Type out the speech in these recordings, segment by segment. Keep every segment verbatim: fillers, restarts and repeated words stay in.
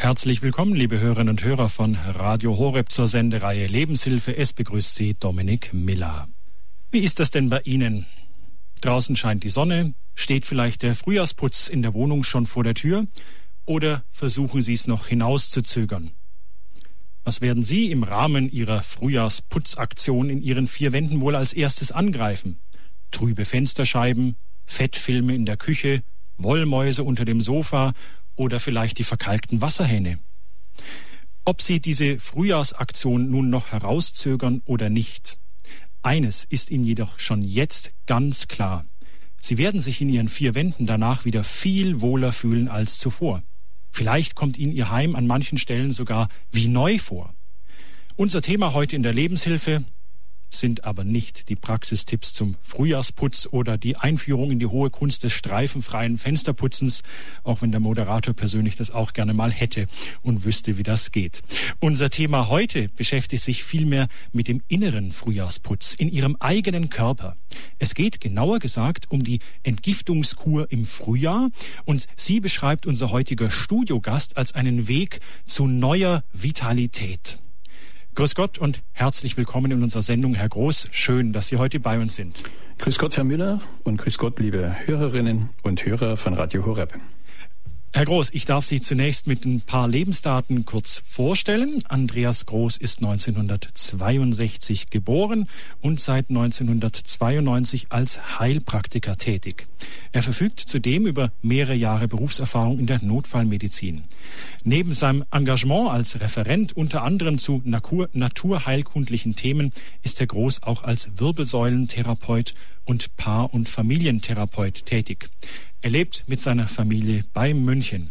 Herzlich willkommen, liebe Hörerinnen und Hörer von Radio Horeb zur Sendereihe Lebenshilfe. Es begrüßt Sie Dominik Miller. Wie ist das denn bei Ihnen? Draußen scheint die Sonne, steht vielleicht der Frühjahrsputz in der Wohnung schon vor der Tür oder versuchen Sie es noch hinauszuzögern? Was werden Sie im Rahmen Ihrer Frühjahrsputzaktion in Ihren vier Wänden wohl als erstes angreifen? Trübe Fensterscheiben, Fettfilme in der Küche, Wollmäuse unter dem Sofa oder vielleicht die verkalkten Wasserhähne. Ob Sie diese Frühjahrsaktion nun noch herauszögern oder nicht, eines ist Ihnen jedoch schon jetzt ganz klar. Sie werden sich in Ihren vier Wänden danach wieder viel wohler fühlen als zuvor. Vielleicht kommt Ihnen Ihr Heim an manchen Stellen sogar wie neu vor. Unser Thema heute in der Lebenshilfe sind aber nicht die Praxistipps zum Frühjahrsputz oder die Einführung in die hohe Kunst des streifenfreien Fensterputzens, auch wenn der Moderator persönlich das auch gerne mal hätte und wüsste, wie das geht. Unser Thema heute beschäftigt sich vielmehr mit dem inneren Frühjahrsputz in Ihrem eigenen Körper. Es geht genauer gesagt um die Entgiftungskur im Frühjahr und sie beschreibt unser heutiger Studiogast als einen Weg zu neuer Vitalität. Grüß Gott und herzlich willkommen in unserer Sendung, Herr Groß. Schön, dass Sie heute bei uns sind. Grüß Gott, Herr Müller, und grüß Gott, liebe Hörerinnen und Hörer von Radio Horeb. Herr Groß, ich darf Sie zunächst mit ein paar Lebensdaten kurz vorstellen. Andreas Groß ist neunzehnhundertzweiundsechzig geboren und seit neunzehnhundertzweiundneunzig als Heilpraktiker tätig. Er verfügt zudem über mehrere Jahre Berufserfahrung in der Notfallmedizin. Neben seinem Engagement als Referent unter anderem zu Natur- naturheilkundlichen Themen ist Herr Groß auch als Wirbelsäulentherapeut und Paar- und Familientherapeut tätig. Er lebt mit seiner Familie bei München.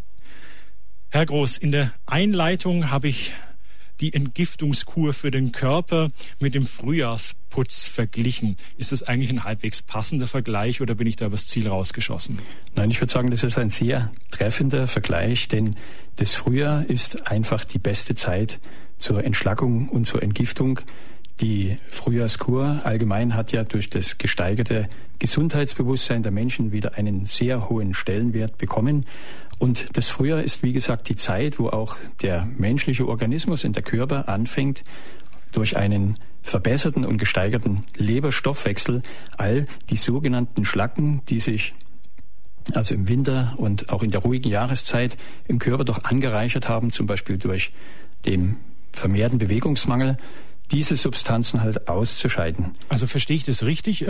Herr Groß, in der Einleitung habe ich die Entgiftungskur für den Körper mit dem Frühjahrsputz verglichen. Ist das eigentlich ein halbwegs passender Vergleich oder bin ich da übers Ziel rausgeschossen? Nein, ich würde sagen, das ist ein sehr treffender Vergleich, denn das Frühjahr ist einfach die beste Zeit zur Entschlackung und zur Entgiftung. Die Frühjahrskur allgemein hat ja durch das gesteigerte Gesundheitsbewusstsein der Menschen wieder einen sehr hohen Stellenwert bekommen. Und das Frühjahr ist, wie gesagt, die Zeit, wo auch der menschliche Organismus und der Körper anfängt, durch einen verbesserten und gesteigerten Leberstoffwechsel all die sogenannten Schlacken, die sich also im Winter und auch in der ruhigen Jahreszeit im Körper doch angereichert haben, zum Beispiel durch den vermehrten Bewegungsmangel, diese Substanzen halt auszuscheiden. Also verstehe ich das richtig?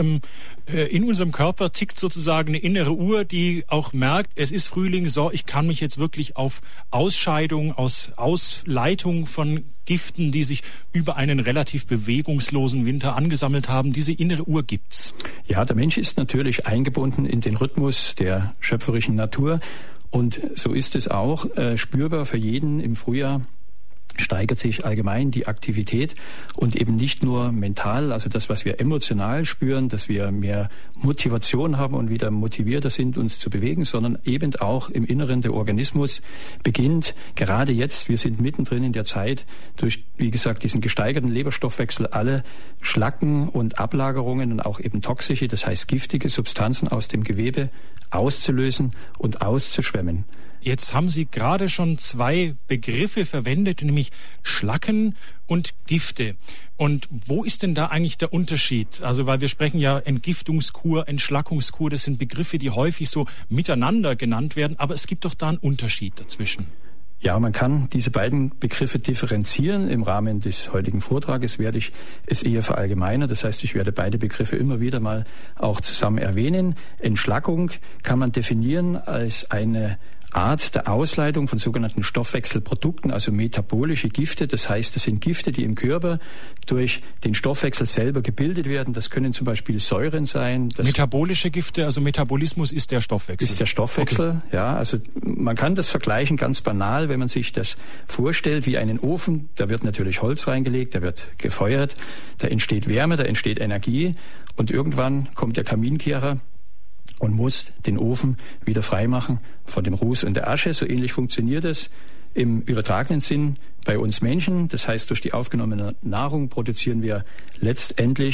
In unserem Körper tickt sozusagen eine innere Uhr, die auch merkt, es ist Frühling, so, ich kann mich jetzt wirklich auf Ausscheidung, aus Ausleitung von Giften, die sich über einen relativ bewegungslosen Winter angesammelt haben, diese innere Uhr gibt's. Ja, der Mensch ist natürlich eingebunden in den Rhythmus der schöpferischen Natur und so ist es auch äh, spürbar für jeden im Frühjahr. Steigert sich allgemein die Aktivität und eben nicht nur mental, also das, was wir emotional spüren, dass wir mehr Motivation haben und wieder motivierter sind, uns zu bewegen, sondern eben auch im Inneren der Organismus beginnt, gerade jetzt, wir sind mittendrin in der Zeit, durch, wie gesagt, diesen gesteigerten Leberstoffwechsel alle Schlacken und Ablagerungen und auch eben toxische, das heißt giftige Substanzen aus dem Gewebe auszulösen und auszuschwemmen. Jetzt haben Sie gerade schon zwei Begriffe verwendet, nämlich Schlacken und Gifte. Und wo ist denn da eigentlich der Unterschied? Also, weil wir sprechen ja Entgiftungskur, Entschlackungskur, das sind Begriffe, die häufig so miteinander genannt werden, aber es gibt doch da einen Unterschied dazwischen. Ja, man kann diese beiden Begriffe differenzieren. Im Rahmen des heutigen Vortrages werde ich es eher verallgemeinern. Das heißt, ich werde beide Begriffe immer wieder mal auch zusammen erwähnen. Entschlackung kann man definieren als eine Art der Ausleitung von sogenannten Stoffwechselprodukten, also metabolische Gifte. Das heißt, das sind Gifte, die im Körper durch den Stoffwechsel selber gebildet werden. Das können zum Beispiel Säuren sein. Das Metabolische Gifte, also Metabolismus ist der Stoffwechsel. Ist der Stoffwechsel, okay. Ja. Also man kann das vergleichen ganz banal, wenn man sich das vorstellt wie einen Ofen. Da wird natürlich Holz reingelegt, da wird gefeuert, da entsteht Wärme, da entsteht Energie und irgendwann kommt der Kaminkehrer und muss den Ofen wieder freimachen von dem Ruß und der Asche. So ähnlich funktioniert es im übertragenen Sinn bei uns Menschen. Das heißt, durch die aufgenommene Nahrung produzieren wir letztendlich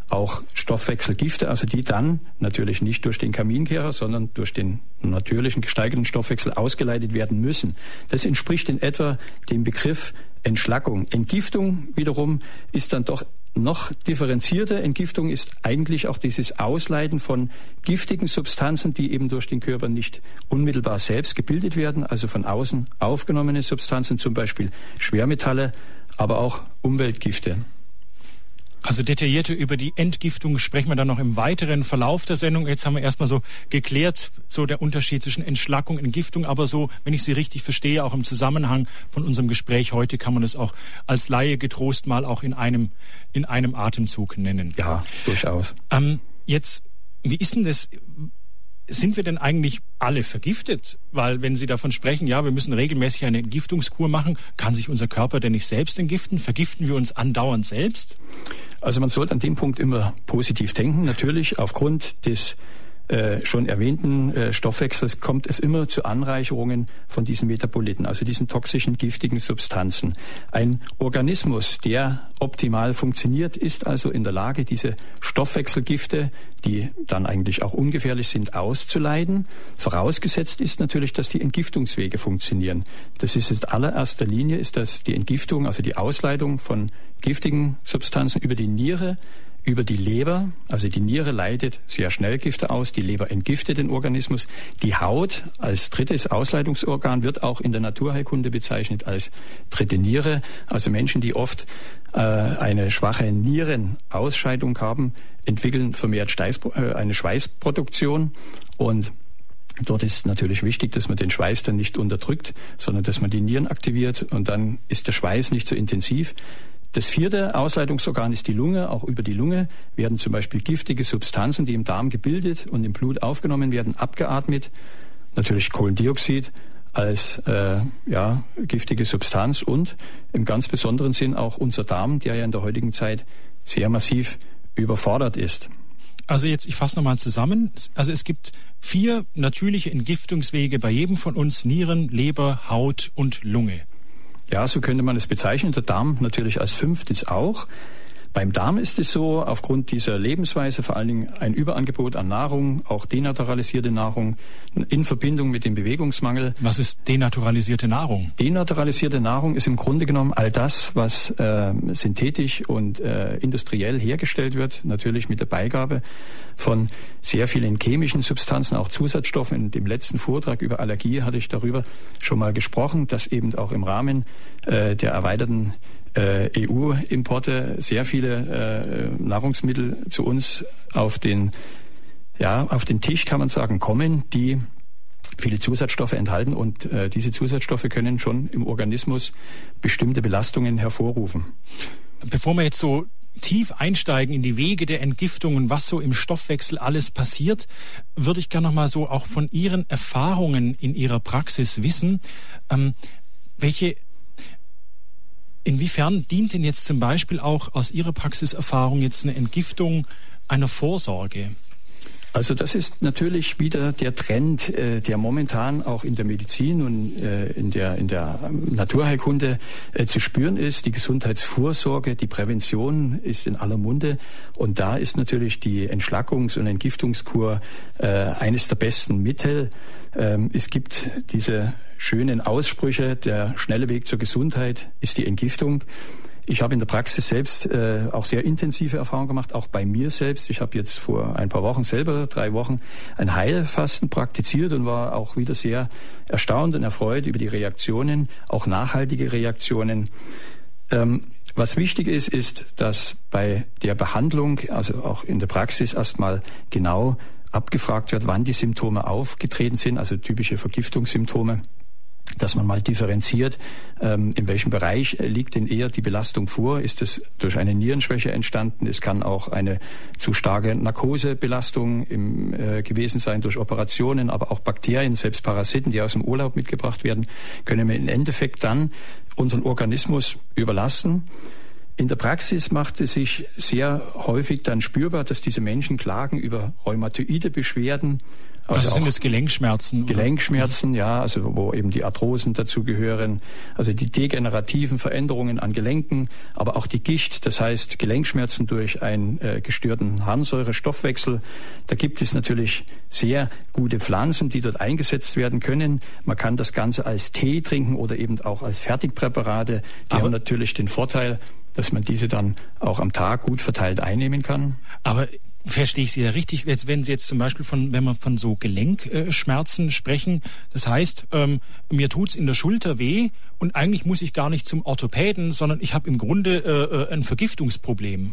auch Stoffwechselgifte, also die dann natürlich nicht durch den Kaminkehrer, sondern durch den natürlichen gesteigerten Stoffwechsel ausgeleitet werden müssen. Das entspricht in etwa dem Begriff Entschlackung. Entgiftung wiederum ist dann doch noch differenzierter. Entgiftung ist eigentlich auch dieses Ausleiten von giftigen Substanzen, die eben durch den Körper nicht unmittelbar selbst gebildet werden, also von außen aufgenommene Substanzen, zum Beispiel Schwermetalle, aber auch Umweltgifte. Also detaillierter über die Entgiftung sprechen wir dann noch im weiteren Verlauf der Sendung. Jetzt haben wir erstmal so geklärt, so der Unterschied zwischen Entschlackung und Entgiftung. Aber so, wenn ich Sie richtig verstehe, auch im Zusammenhang von unserem Gespräch heute, kann man das auch als Laie getrost mal auch in einem, in einem Atemzug nennen. Ja, durchaus. Ähm, jetzt, wie ist denn das? Sind wir denn eigentlich alle vergiftet? Weil wenn Sie davon sprechen, ja, wir müssen regelmäßig eine Entgiftungskur machen, kann sich unser Körper denn nicht selbst entgiften? Vergiften wir uns andauernd selbst? Also man sollte an dem Punkt immer positiv denken. Natürlich aufgrund des äh, schon erwähnten äh, Stoffwechsels kommt es immer zu Anreicherungen von diesen Metaboliten, also diesen toxischen, giftigen Substanzen. Ein Organismus, der optimal funktioniert, ist also in der Lage, diese Stoffwechselgifte, die dann eigentlich auch ungefährlich sind, auszuleiten. Vorausgesetzt ist natürlich, dass die Entgiftungswege funktionieren. Das ist in allererster Linie, ist das die Entgiftung, also die Ausleitung von giftigen Substanzen über die Niere, über die Leber, also die Niere leitet sehr schnell Gifte aus, die Leber entgiftet den Organismus. Die Haut als drittes Ausleitungsorgan wird auch in der Naturheilkunde bezeichnet als dritte Niere. Also Menschen, die oft äh, eine schwache Nierenausscheidung haben, entwickeln vermehrt Steiß, äh, eine Schweißproduktion und dort ist natürlich wichtig, dass man den Schweiß dann nicht unterdrückt, sondern dass man die Nieren aktiviert und dann ist der Schweiß nicht so intensiv. Das vierte Ausleitungsorgan ist die Lunge. Auch über die Lunge werden zum Beispiel giftige Substanzen, die im Darm gebildet und im Blut aufgenommen werden, abgeatmet. Natürlich Kohlendioxid als äh, ja, giftige Substanz und im ganz besonderen Sinn auch unser Darm, der ja in der heutigen Zeit sehr massiv überfordert ist. Also jetzt, ich fasse nochmal zusammen. Also es gibt vier natürliche Entgiftungswege bei jedem von uns: Nieren, Leber, Haut und Lunge. Ja, so könnte man es bezeichnen. Der Darm natürlich als fünftes auch. Beim Darm ist es so, aufgrund dieser Lebensweise vor allen Dingen ein Überangebot an Nahrung, auch denaturalisierte Nahrung in Verbindung mit dem Bewegungsmangel. Was ist denaturalisierte Nahrung? Denaturalisierte Nahrung ist im Grunde genommen all das, was äh, synthetisch und äh, industriell hergestellt wird, natürlich mit der Beigabe von sehr vielen chemischen Substanzen, auch Zusatzstoffen. In dem letzten Vortrag über Allergie hatte ich darüber schon mal gesprochen, dass eben auch im Rahmen äh, der erweiterten E U-Importe sehr viele äh, Nahrungsmittel zu uns auf den, ja, auf den Tisch, kann man sagen, kommen, die viele Zusatzstoffe enthalten und äh, diese Zusatzstoffe können schon im Organismus bestimmte Belastungen hervorrufen. Bevor wir jetzt so tief einsteigen in die Wege der Entgiftung und was so im Stoffwechsel alles passiert, würde ich gerne noch mal so auch von Ihren Erfahrungen in Ihrer Praxis wissen, ähm, welche Inwiefern dient denn jetzt zum Beispiel auch aus Ihrer Praxiserfahrung jetzt eine Entgiftung einer Vorsorge? Also das ist natürlich wieder der Trend, äh, der momentan auch in der Medizin und äh, in der in der Naturheilkunde äh, zu spüren ist. Die Gesundheitsvorsorge, die Prävention ist in aller Munde und da ist natürlich die Entschlackungs- und Entgiftungskur äh, eines der besten Mittel. Ähm, es gibt diese schönen Aussprüche, der schnelle Weg zur Gesundheit ist die Entgiftung. Ich habe in der Praxis selbst äh, auch sehr intensive Erfahrungen gemacht, auch bei mir selbst. Ich habe jetzt vor ein paar Wochen selber, drei Wochen, ein Heilfasten praktiziert und war auch wieder sehr erstaunt und erfreut über die Reaktionen, auch nachhaltige Reaktionen. Ähm, was wichtig ist, ist, dass bei der Behandlung, also auch in der Praxis erstmal genau abgefragt wird, wann die Symptome aufgetreten sind, also typische Vergiftungssymptome, dass man mal differenziert, ähm, in welchem Bereich liegt denn eher die Belastung vor. Ist es durch eine Nierenschwäche entstanden? Es kann auch eine zu starke Narkosebelastung im, äh, gewesen sein durch Operationen, aber auch Bakterien, selbst Parasiten, die aus dem Urlaub mitgebracht werden, können wir im Endeffekt dann unseren Organismus überlasten. In der Praxis macht es sich sehr häufig dann spürbar, dass diese Menschen klagen über rheumatoide Beschwerden, Also, also sind es Gelenkschmerzen? Gelenkschmerzen, oder? Ja, also wo eben die Arthrosen dazugehören, also die degenerativen Veränderungen an Gelenken, aber auch die Gicht, das heißt Gelenkschmerzen durch einen äh, gestörten Harnsäurestoffwechsel. Da gibt es natürlich sehr gute Pflanzen, die dort eingesetzt werden können. Man kann das Ganze als Tee trinken oder eben auch als Fertigpräparate. Die aber haben natürlich den Vorteil, dass man diese dann auch am Tag gut verteilt einnehmen kann. Aber verstehe ich Sie ja richtig, jetzt, wenn Sie jetzt zum Beispiel von, wenn wir von so Gelenkschmerzen sprechen, das heißt, ähm, mir tut's in der Schulter weh und eigentlich muss ich gar nicht zum Orthopäden, sondern ich habe im Grunde äh, ein Vergiftungsproblem.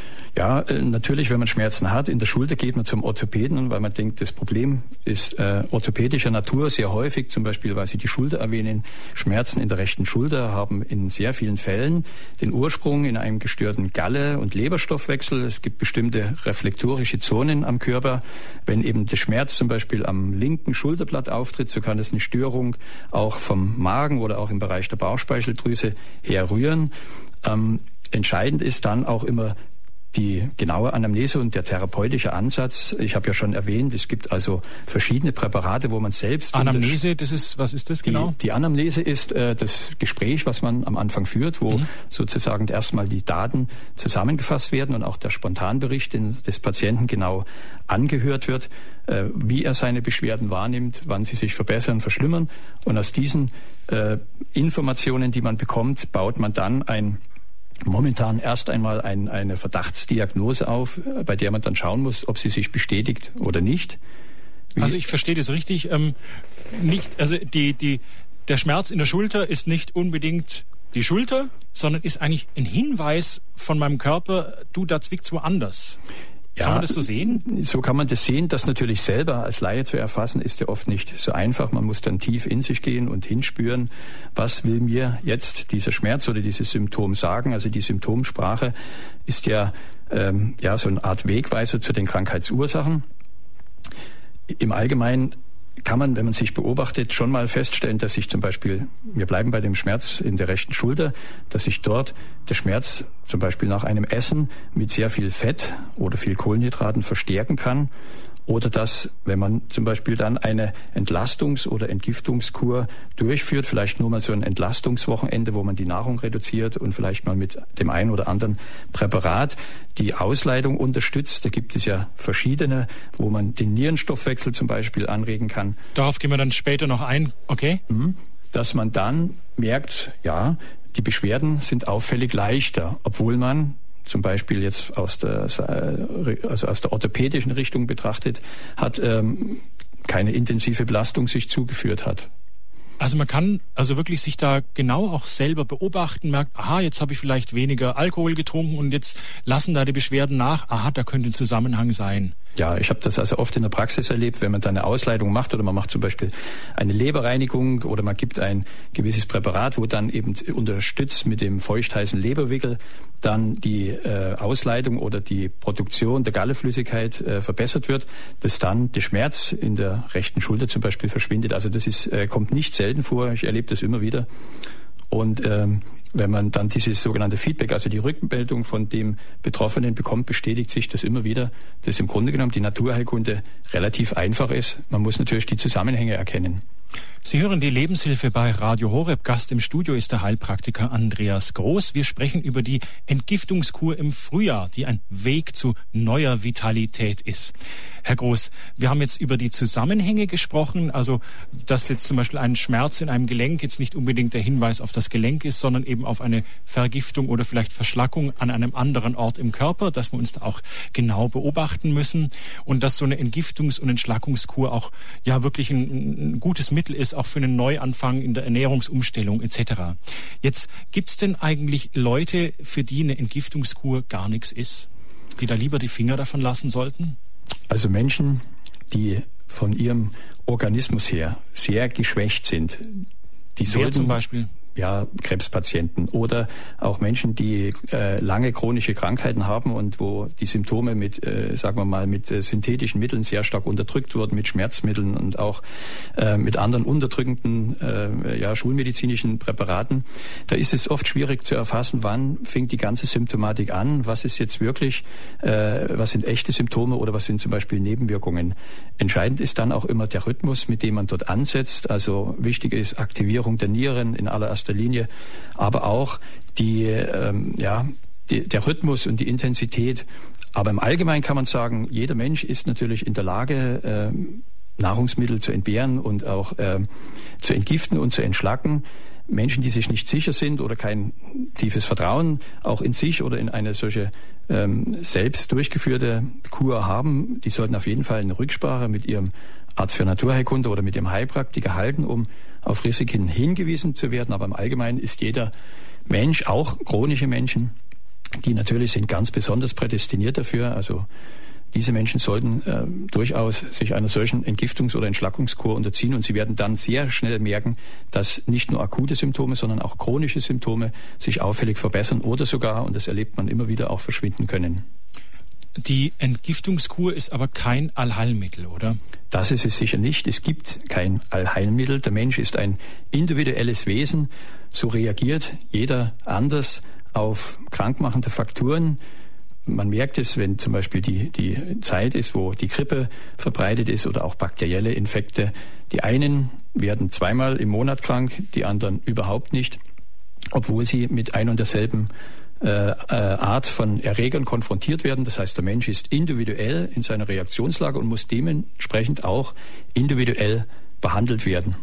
Ja, natürlich, wenn man Schmerzen hat in der Schulter, geht man zum Orthopäden, weil man denkt, das Problem ist äh, orthopädischer Natur sehr häufig, zum Beispiel, weil Sie die Schulter erwähnen. Schmerzen in der rechten Schulter haben in sehr vielen Fällen den Ursprung in einem gestörten Galle- und Leberstoffwechsel. Es gibt bestimmte reflektorische Zonen am Körper. Wenn eben der Schmerz zum Beispiel am linken Schulterblatt auftritt, so kann es eine Störung auch vom Magen oder auch im Bereich der Bauchspeicheldrüse herrühren. Ähm, entscheidend ist dann auch immer die genaue Anamnese und der therapeutische Ansatz. Ich habe ja schon erwähnt, es gibt also verschiedene Präparate, wo man selbst... Anamnese, das ist, was ist das genau? Die, die Anamnese ist äh, das Gespräch, was man am Anfang führt, wo mhm. sozusagen erstmal die Daten zusammengefasst werden und auch der Spontanbericht des Patienten genau angehört wird, äh, wie er seine Beschwerden wahrnimmt, wann sie sich verbessern, verschlimmern. Und aus diesen äh, Informationen, die man bekommt, baut man dann ein momentan erst einmal ein, eine Verdachtsdiagnose auf, bei der man dann schauen muss, ob sie sich bestätigt oder nicht. Wie also ich verstehe das richtig. Ähm, nicht, also die, die, der Schmerz in der Schulter ist nicht unbedingt die Schulter, sondern ist eigentlich ein Hinweis von meinem Körper, du, da zwickt's woanders. Kann ja, man das so sehen? So kann man das sehen. Das natürlich selber als Laie zu erfassen, ist ja oft nicht so einfach. Man muss dann tief in sich gehen und hinspüren, was will mir jetzt dieser Schmerz oder dieses Symptom sagen. Also die Symptomsprache ist ja, ähm, ja so eine Art Wegweiser zu den Krankheitsursachen. Im Allgemeinen kann man, wenn man sich beobachtet, schon mal feststellen, dass sich zum Beispiel, wir bleiben bei dem Schmerz in der rechten Schulter, dass sich dort der Schmerz zum Beispiel nach einem Essen mit sehr viel Fett oder viel Kohlenhydraten verstärken kann. Oder dass, wenn man zum Beispiel dann eine Entlastungs- oder Entgiftungskur durchführt, vielleicht nur mal so ein Entlastungswochenende, wo man die Nahrung reduziert und vielleicht mal mit dem einen oder anderen Präparat die Ausleidung unterstützt. Da gibt es ja verschiedene, wo man den Nierenstoffwechsel zum Beispiel anregen kann. Darauf gehen wir dann später noch ein, okay? Dass man dann merkt, ja, die Beschwerden sind auffällig leichter, obwohl man zum Beispiel jetzt aus der, also aus der orthopädischen Richtung betrachtet, hat ähm, keine intensive Belastung sich zugeführt hat. Also man kann also wirklich sich da genau auch selber beobachten, merkt, aha, jetzt habe ich vielleicht weniger Alkohol getrunken und jetzt lassen da die Beschwerden nach, aha, da könnte ein Zusammenhang sein. Ja, ich habe das also oft in der Praxis erlebt, wenn man da eine Ausleitung macht oder man macht zum Beispiel eine Leberreinigung oder man gibt ein gewisses Präparat, wo dann eben unterstützt mit dem feuchtheißen Leberwickel dann die äh, Ausleitung oder die Produktion der Galleflüssigkeit äh, verbessert wird, dass dann der Schmerz in der rechten Schulter zum Beispiel verschwindet. Also das ist, äh, kommt nicht selten vor, ich erlebe das immer wieder. Und ähm, wenn man dann dieses sogenannte Feedback, also die Rückmeldung von dem Betroffenen bekommt, bestätigt sich das immer wieder, dass im Grunde genommen die Naturheilkunde relativ einfach ist. Man muss natürlich die Zusammenhänge erkennen. Sie hören die Lebenshilfe bei Radio Horeb. Gast im Studio ist der Heilpraktiker Andreas Groß. Wir sprechen über die Entgiftungskur im Frühjahr, die ein Weg zu neuer Vitalität ist. Herr Groß, wir haben jetzt über die Zusammenhänge gesprochen, also dass jetzt zum Beispiel ein Schmerz in einem Gelenk jetzt nicht unbedingt der Hinweis auf das Gelenk ist, sondern eben auf eine Vergiftung oder vielleicht Verschlackung an einem anderen Ort im Körper, dass wir uns da auch genau beobachten müssen und dass so eine Entgiftungs- und Entschlackungskur auch ja wirklich ein, ein gutes Mittel ist, auch für einen Neuanfang in der Ernährungsumstellung et cetera. Jetzt gibt es denn eigentlich Leute, für die eine Entgiftungskur gar nichts ist, die da lieber die Finger davon lassen sollten? Also Menschen, die von ihrem Organismus her sehr geschwächt sind, die sollten, Wer zum Beispiel? ja, Krebspatienten oder auch Menschen, die äh, lange chronische Krankheiten haben und wo die Symptome mit, äh, sagen wir mal, mit äh, synthetischen Mitteln sehr stark unterdrückt wurden, mit Schmerzmitteln und auch äh, mit anderen unterdrückenden, äh, ja, schulmedizinischen Präparaten. Da ist es oft schwierig zu erfassen, wann fängt die ganze Symptomatik an, was ist jetzt wirklich, äh, was sind echte Symptome oder was sind zum Beispiel Nebenwirkungen. Entscheidend ist dann auch immer der Rhythmus, mit dem man dort ansetzt. Also wichtig ist Aktivierung der Nieren in allererster Linie, aber auch die, ähm, ja, die, der Rhythmus und die Intensität. Aber im Allgemeinen kann man sagen, jeder Mensch ist natürlich in der Lage, ähm, Nahrungsmittel zu entbehren und auch ähm, zu entgiften und zu entschlacken. Menschen, die sich nicht sicher sind oder kein tiefes Vertrauen auch in sich oder in eine solche ähm, selbst durchgeführte Kur haben, die sollten auf jeden Fall eine Rücksprache mit ihrem Arzt für Naturheilkunde oder mit dem Heilpraktiker halten, um auf Risiken hingewiesen zu werden. Aber im Allgemeinen ist jeder Mensch, auch chronische Menschen, die natürlich sind ganz besonders prädestiniert dafür. Also diese Menschen sollten äh, durchaus sich einer solchen Entgiftungs- oder Entschlackungskur unterziehen und sie werden dann sehr schnell merken, dass nicht nur akute Symptome, sondern auch chronische Symptome sich auffällig verbessern oder sogar, und das erlebt man immer wieder, auch verschwinden können. Die Entgiftungskur ist aber kein Allheilmittel, oder? Das ist es sicher nicht. Es gibt kein Allheilmittel. Der Mensch ist ein individuelles Wesen. So reagiert jeder anders auf krankmachende Faktoren. Man merkt es, wenn zum Beispiel die, die Zeit ist, wo die Grippe verbreitet ist oder auch bakterielle Infekte. Die einen werden zweimal im Monat krank, die anderen überhaupt nicht, obwohl sie mit ein und derselben äh, Art von Erregern konfrontiert werden. Das heißt, der Mensch ist individuell in seiner Reaktionslage und muss dementsprechend auch individuell behandelt werden.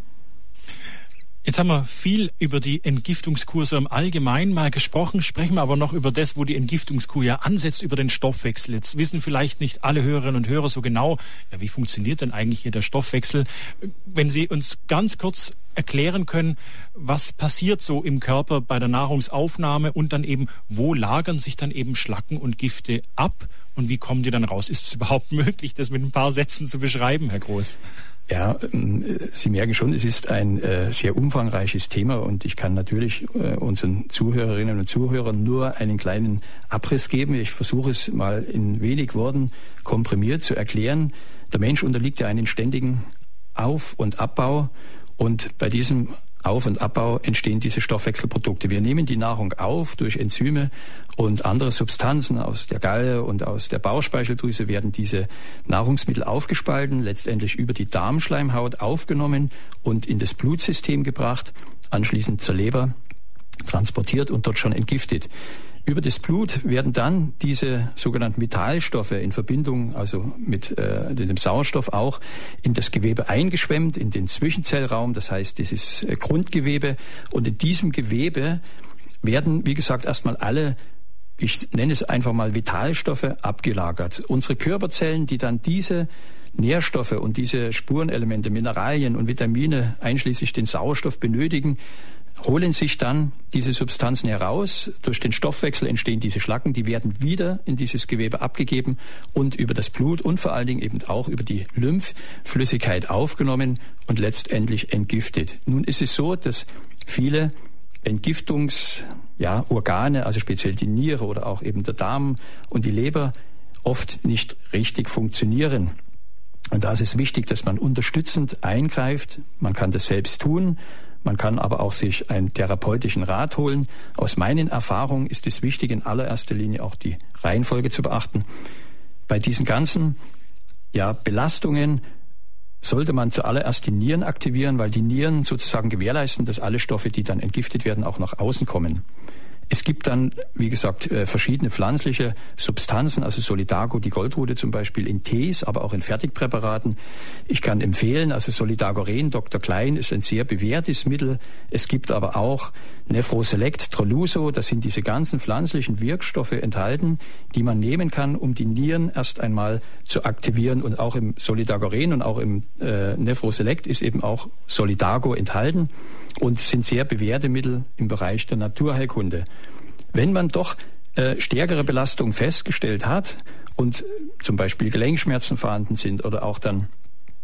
Jetzt haben wir viel über die Entgiftungskur im Allgemeinen mal gesprochen, sprechen wir aber noch über das, wo die Entgiftungskur ja ansetzt, über den Stoffwechsel. Jetzt wissen vielleicht nicht alle Hörerinnen und Hörer so genau, ja, wie funktioniert denn eigentlich hier der Stoffwechsel? Wenn Sie uns ganz kurz erklären können, was passiert so im Körper bei der Nahrungsaufnahme und dann eben, wo lagern sich dann eben Schlacken und Gifte ab und wie kommen die dann raus? Ist es überhaupt möglich, das mit ein paar Sätzen zu beschreiben, Herr Groß? Ja, Sie merken schon, es ist ein äh, sehr umfangreiches Thema und ich kann natürlich äh, unseren Zuhörerinnen und Zuhörern nur einen kleinen Abriss geben. Ich versuche es mal in wenig Worten komprimiert zu erklären. Der Mensch unterliegt ja einen ständigen Auf- und Abbau und bei diesem Auf- und Abbau entstehen diese Stoffwechselprodukte. Wir nehmen die Nahrung auf durch Enzyme und andere Substanzen aus der Galle und aus der Bauchspeicheldrüse werden diese Nahrungsmittel aufgespalten, letztendlich über die Darmschleimhaut aufgenommen und in das Blutsystem gebracht, anschließend zur Leber transportiert und dort schon entgiftet. Über das Blut werden dann diese sogenannten Vitalstoffe in Verbindung, also mit äh, dem Sauerstoff auch, in das Gewebe eingeschwemmt, in den Zwischenzellraum, das heißt dieses äh, Grundgewebe. Und in diesem Gewebe werden, wie gesagt, erstmal alle, ich nenne es einfach mal Vitalstoffe, abgelagert. Unsere Körperzellen, die dann diese Nährstoffe und diese Spurenelemente, Mineralien und Vitamine, einschließlich den Sauerstoff, benötigen, holen sich dann diese Substanzen heraus. Durch den Stoffwechsel entstehen diese Schlacken, die werden wieder in dieses Gewebe abgegeben und über das Blut und vor allen Dingen eben auch über die Lymphflüssigkeit aufgenommen und letztendlich entgiftet. Nun ist es so, dass viele Entgiftungs, ja, Organe, also speziell die Niere oder auch eben der Darm und die Leber, oft nicht richtig funktionieren. Und da ist es wichtig, dass man unterstützend eingreift. Man kann das selbst tun. Man kann aber auch sich einen therapeutischen Rat holen. Aus meinen Erfahrungen ist es wichtig, in allererster Linie auch die Reihenfolge zu beachten. Bei diesen ganzen ja, Belastungen sollte man zuallererst die Nieren aktivieren, weil die Nieren sozusagen gewährleisten, dass alle Stoffe, die dann entgiftet werden, auch nach außen kommen. Es gibt dann, wie gesagt, verschiedene pflanzliche Substanzen, also Solidago, die Goldrute zum Beispiel, in Tees, aber auch in Fertigpräparaten. Ich kann empfehlen, also Solidagoren, Doktor Klein, ist ein sehr bewährtes Mittel. Es gibt aber auch Nefroselect, Troluso, das sind diese ganzen pflanzlichen Wirkstoffe enthalten, die man nehmen kann, um die Nieren erst einmal zu aktivieren. Und auch im Solidagoren und auch im äh, Nefroselect ist eben auch Solidago enthalten und sind sehr bewährte Mittel im Bereich der Naturheilkunde. Wenn man doch äh, stärkere Belastungen festgestellt hat und zum Beispiel Gelenkschmerzen vorhanden sind oder auch dann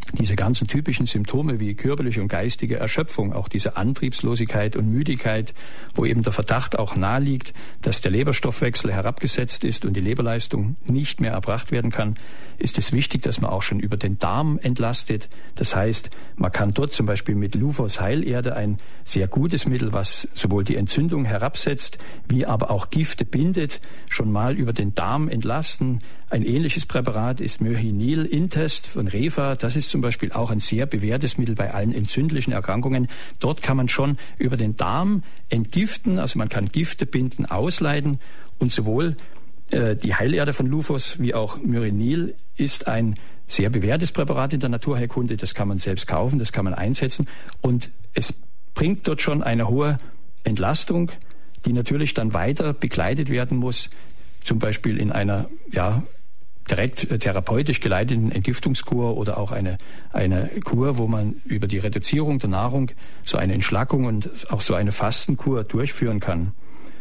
diese ganzen typischen Symptome wie körperliche und geistige Erschöpfung, auch diese Antriebslosigkeit und Müdigkeit, wo eben der Verdacht auch naheliegt, dass der Leberstoffwechsel herabgesetzt ist und die Leberleistung nicht mehr erbracht werden kann, ist es wichtig, dass man auch schon über den Darm entlastet. Das heißt, man kann dort zum Beispiel mit Lufos Heilerde, ein sehr gutes Mittel, was sowohl die Entzündung herabsetzt, wie aber auch Gifte bindet, schon mal über den Darm entlasten. Ein ähnliches Präparat ist Myhinil Intest von Refa. Das ist zum Beispiel auch ein sehr bewährtes Mittel bei allen entzündlichen Erkrankungen. Dort kann man schon über den Darm entgiften, also man kann Gifte binden, ausleiten, und sowohl äh, die Heilerde von Lufos wie auch Myhinil ist ein sehr bewährtes Präparat in der Naturheilkunde. Das kann man selbst kaufen, das kann man einsetzen, und es bringt dort schon eine hohe Entlastung, die natürlich dann weiter begleitet werden muss, zum Beispiel in einer ja direkt therapeutisch geleiteten Entgiftungskur oder auch eine, eine Kur, wo man über die Reduzierung der Nahrung so eine Entschlackung und auch so eine Fastenkur durchführen kann.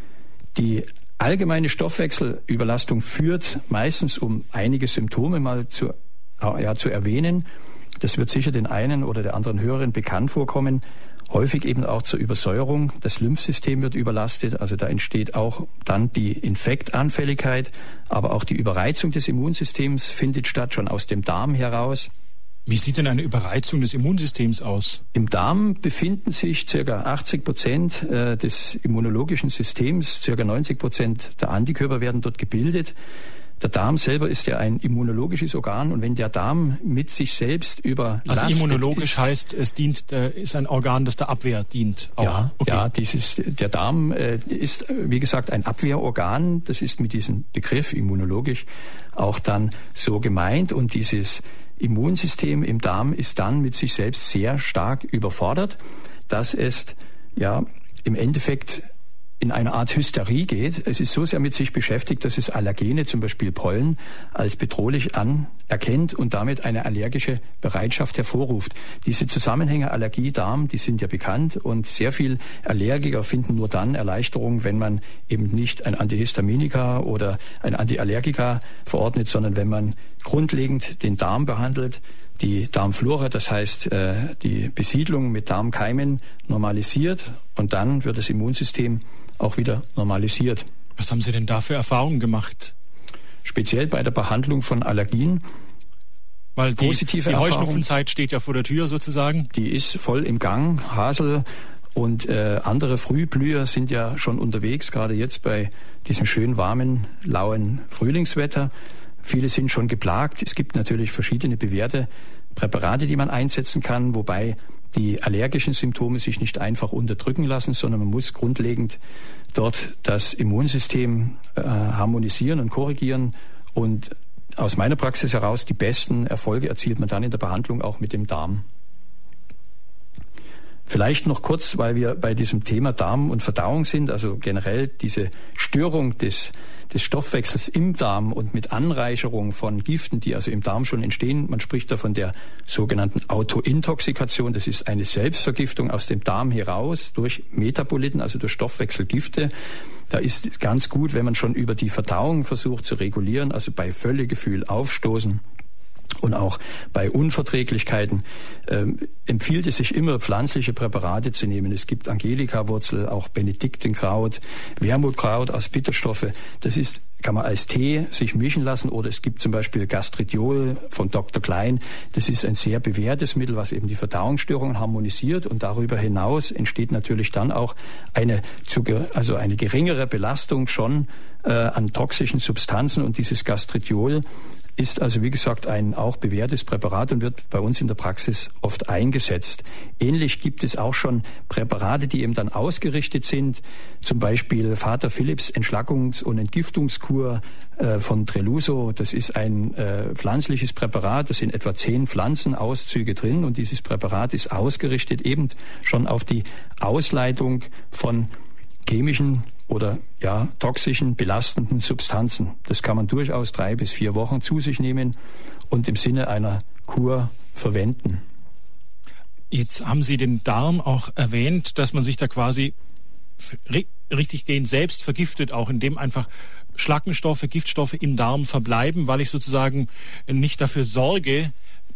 Die allgemeine Stoffwechselüberlastung führt meistens, um einige Symptome mal zu, ja, zu erwähnen, das wird sicher den einen oder der anderen Hörerin bekannt vorkommen, häufig eben auch zur Übersäuerung. Das Lymphsystem wird überlastet, also da entsteht auch dann die Infektanfälligkeit, aber auch die Überreizung des Immunsystems findet statt, schon aus dem Darm heraus. Wie sieht denn eine Überreizung des Immunsystems aus? Im Darm befinden sich ca. achtzig Prozent des immunologischen Systems, ca. neunzig Prozent der Antikörper werden dort gebildet. Der Darm selber ist ja ein immunologisches Organ, und wenn der Darm mit sich selbst überlastet Also immunologisch ist, heißt, es dient, äh, ist ein Organ, das der Abwehr dient. Auch. Ja, okay. ja, dieses, der Darm äh, ist, wie gesagt, ein Abwehrorgan. Das ist mit diesem Begriff immunologisch auch dann so gemeint, und dieses Immunsystem im Darm ist dann mit sich selbst sehr stark überfordert, dass es ja im Endeffekt in eine Art Hysterie geht. Es ist so sehr mit sich beschäftigt, dass es Allergene, zum Beispiel Pollen, als bedrohlich anerkennt und damit eine allergische Bereitschaft hervorruft. Diese Zusammenhänge Allergie, Darm, die sind ja bekannt, und sehr viel Allergiker finden nur dann Erleichterung, wenn man eben nicht ein Antihistaminika oder ein Antiallergika verordnet, sondern wenn man grundlegend den Darm behandelt, die Darmflora, das heißt die Besiedlung mit Darmkeimen, normalisiert, und dann wird das Immunsystem auch wieder normalisiert. Was haben Sie denn da für Erfahrungen gemacht? Speziell bei der Behandlung von Allergien. Weil die, positive die Erfahrung, Heuschnupfenzeit steht ja vor der Tür sozusagen. Die ist voll im Gang. Hasel und äh, andere Frühblüher sind ja schon unterwegs, gerade jetzt bei diesem schön warmen, lauen Frühlingswetter. Viele sind schon geplagt. Es gibt natürlich verschiedene bewährte Präparate, die man einsetzen kann, wobei die allergischen Symptome sich nicht einfach unterdrücken lassen, sondern man muss grundlegend dort das Immunsystem äh, harmonisieren und korrigieren. Und aus meiner Praxis heraus die besten Erfolge erzielt man dann in der Behandlung auch mit dem Darm. Vielleicht noch kurz, weil wir bei diesem Thema Darm und Verdauung sind, also generell diese Störung des, des Stoffwechsels im Darm und mit Anreicherung von Giften, die also im Darm schon entstehen. Man spricht da von der sogenannten Autointoxikation. Das ist eine Selbstvergiftung aus dem Darm heraus durch Metaboliten, also durch Stoffwechselgifte. Da ist ganz gut, wenn man schon über die Verdauung versucht zu regulieren, also bei Völlegefühl, Aufstoßen, und auch bei Unverträglichkeiten ähm, empfiehlt es sich immer, pflanzliche Präparate zu nehmen. Es gibt Angelika-Wurzel, auch Benediktenkraut, Wermutkraut aus Bitterstoffe. Das ist, kann man als Tee sich mischen lassen, oder es gibt zum Beispiel Gastritiol von Doktor Klein. Das ist ein sehr bewährtes Mittel, was eben die Verdauungsstörungen harmonisiert, und darüber hinaus entsteht natürlich dann auch eine, also eine geringere Belastung schon äh, an toxischen Substanzen, und dieses Gastritiol ist also, wie gesagt, ein auch bewährtes Präparat und wird bei uns in der Praxis oft eingesetzt. Ähnlich gibt es auch schon Präparate, die eben dann ausgerichtet sind, zum Beispiel Vater Philipps Entschlackungs- und Entgiftungskur äh, von Treluso. Das ist ein äh, pflanzliches Präparat, da sind etwa zehn Pflanzenauszüge drin, und dieses Präparat ist ausgerichtet eben schon auf die Ausleitung von chemischen oder ja toxischen, belastenden Substanzen. Das kann man durchaus drei bis vier Wochen zu sich nehmen und im Sinne einer Kur verwenden. Jetzt haben Sie den Darm auch erwähnt, dass man sich da quasi richtig gehend selbst vergiftet, auch indem einfach Schlackenstoffe, Giftstoffe im Darm verbleiben, weil ich sozusagen nicht dafür sorge,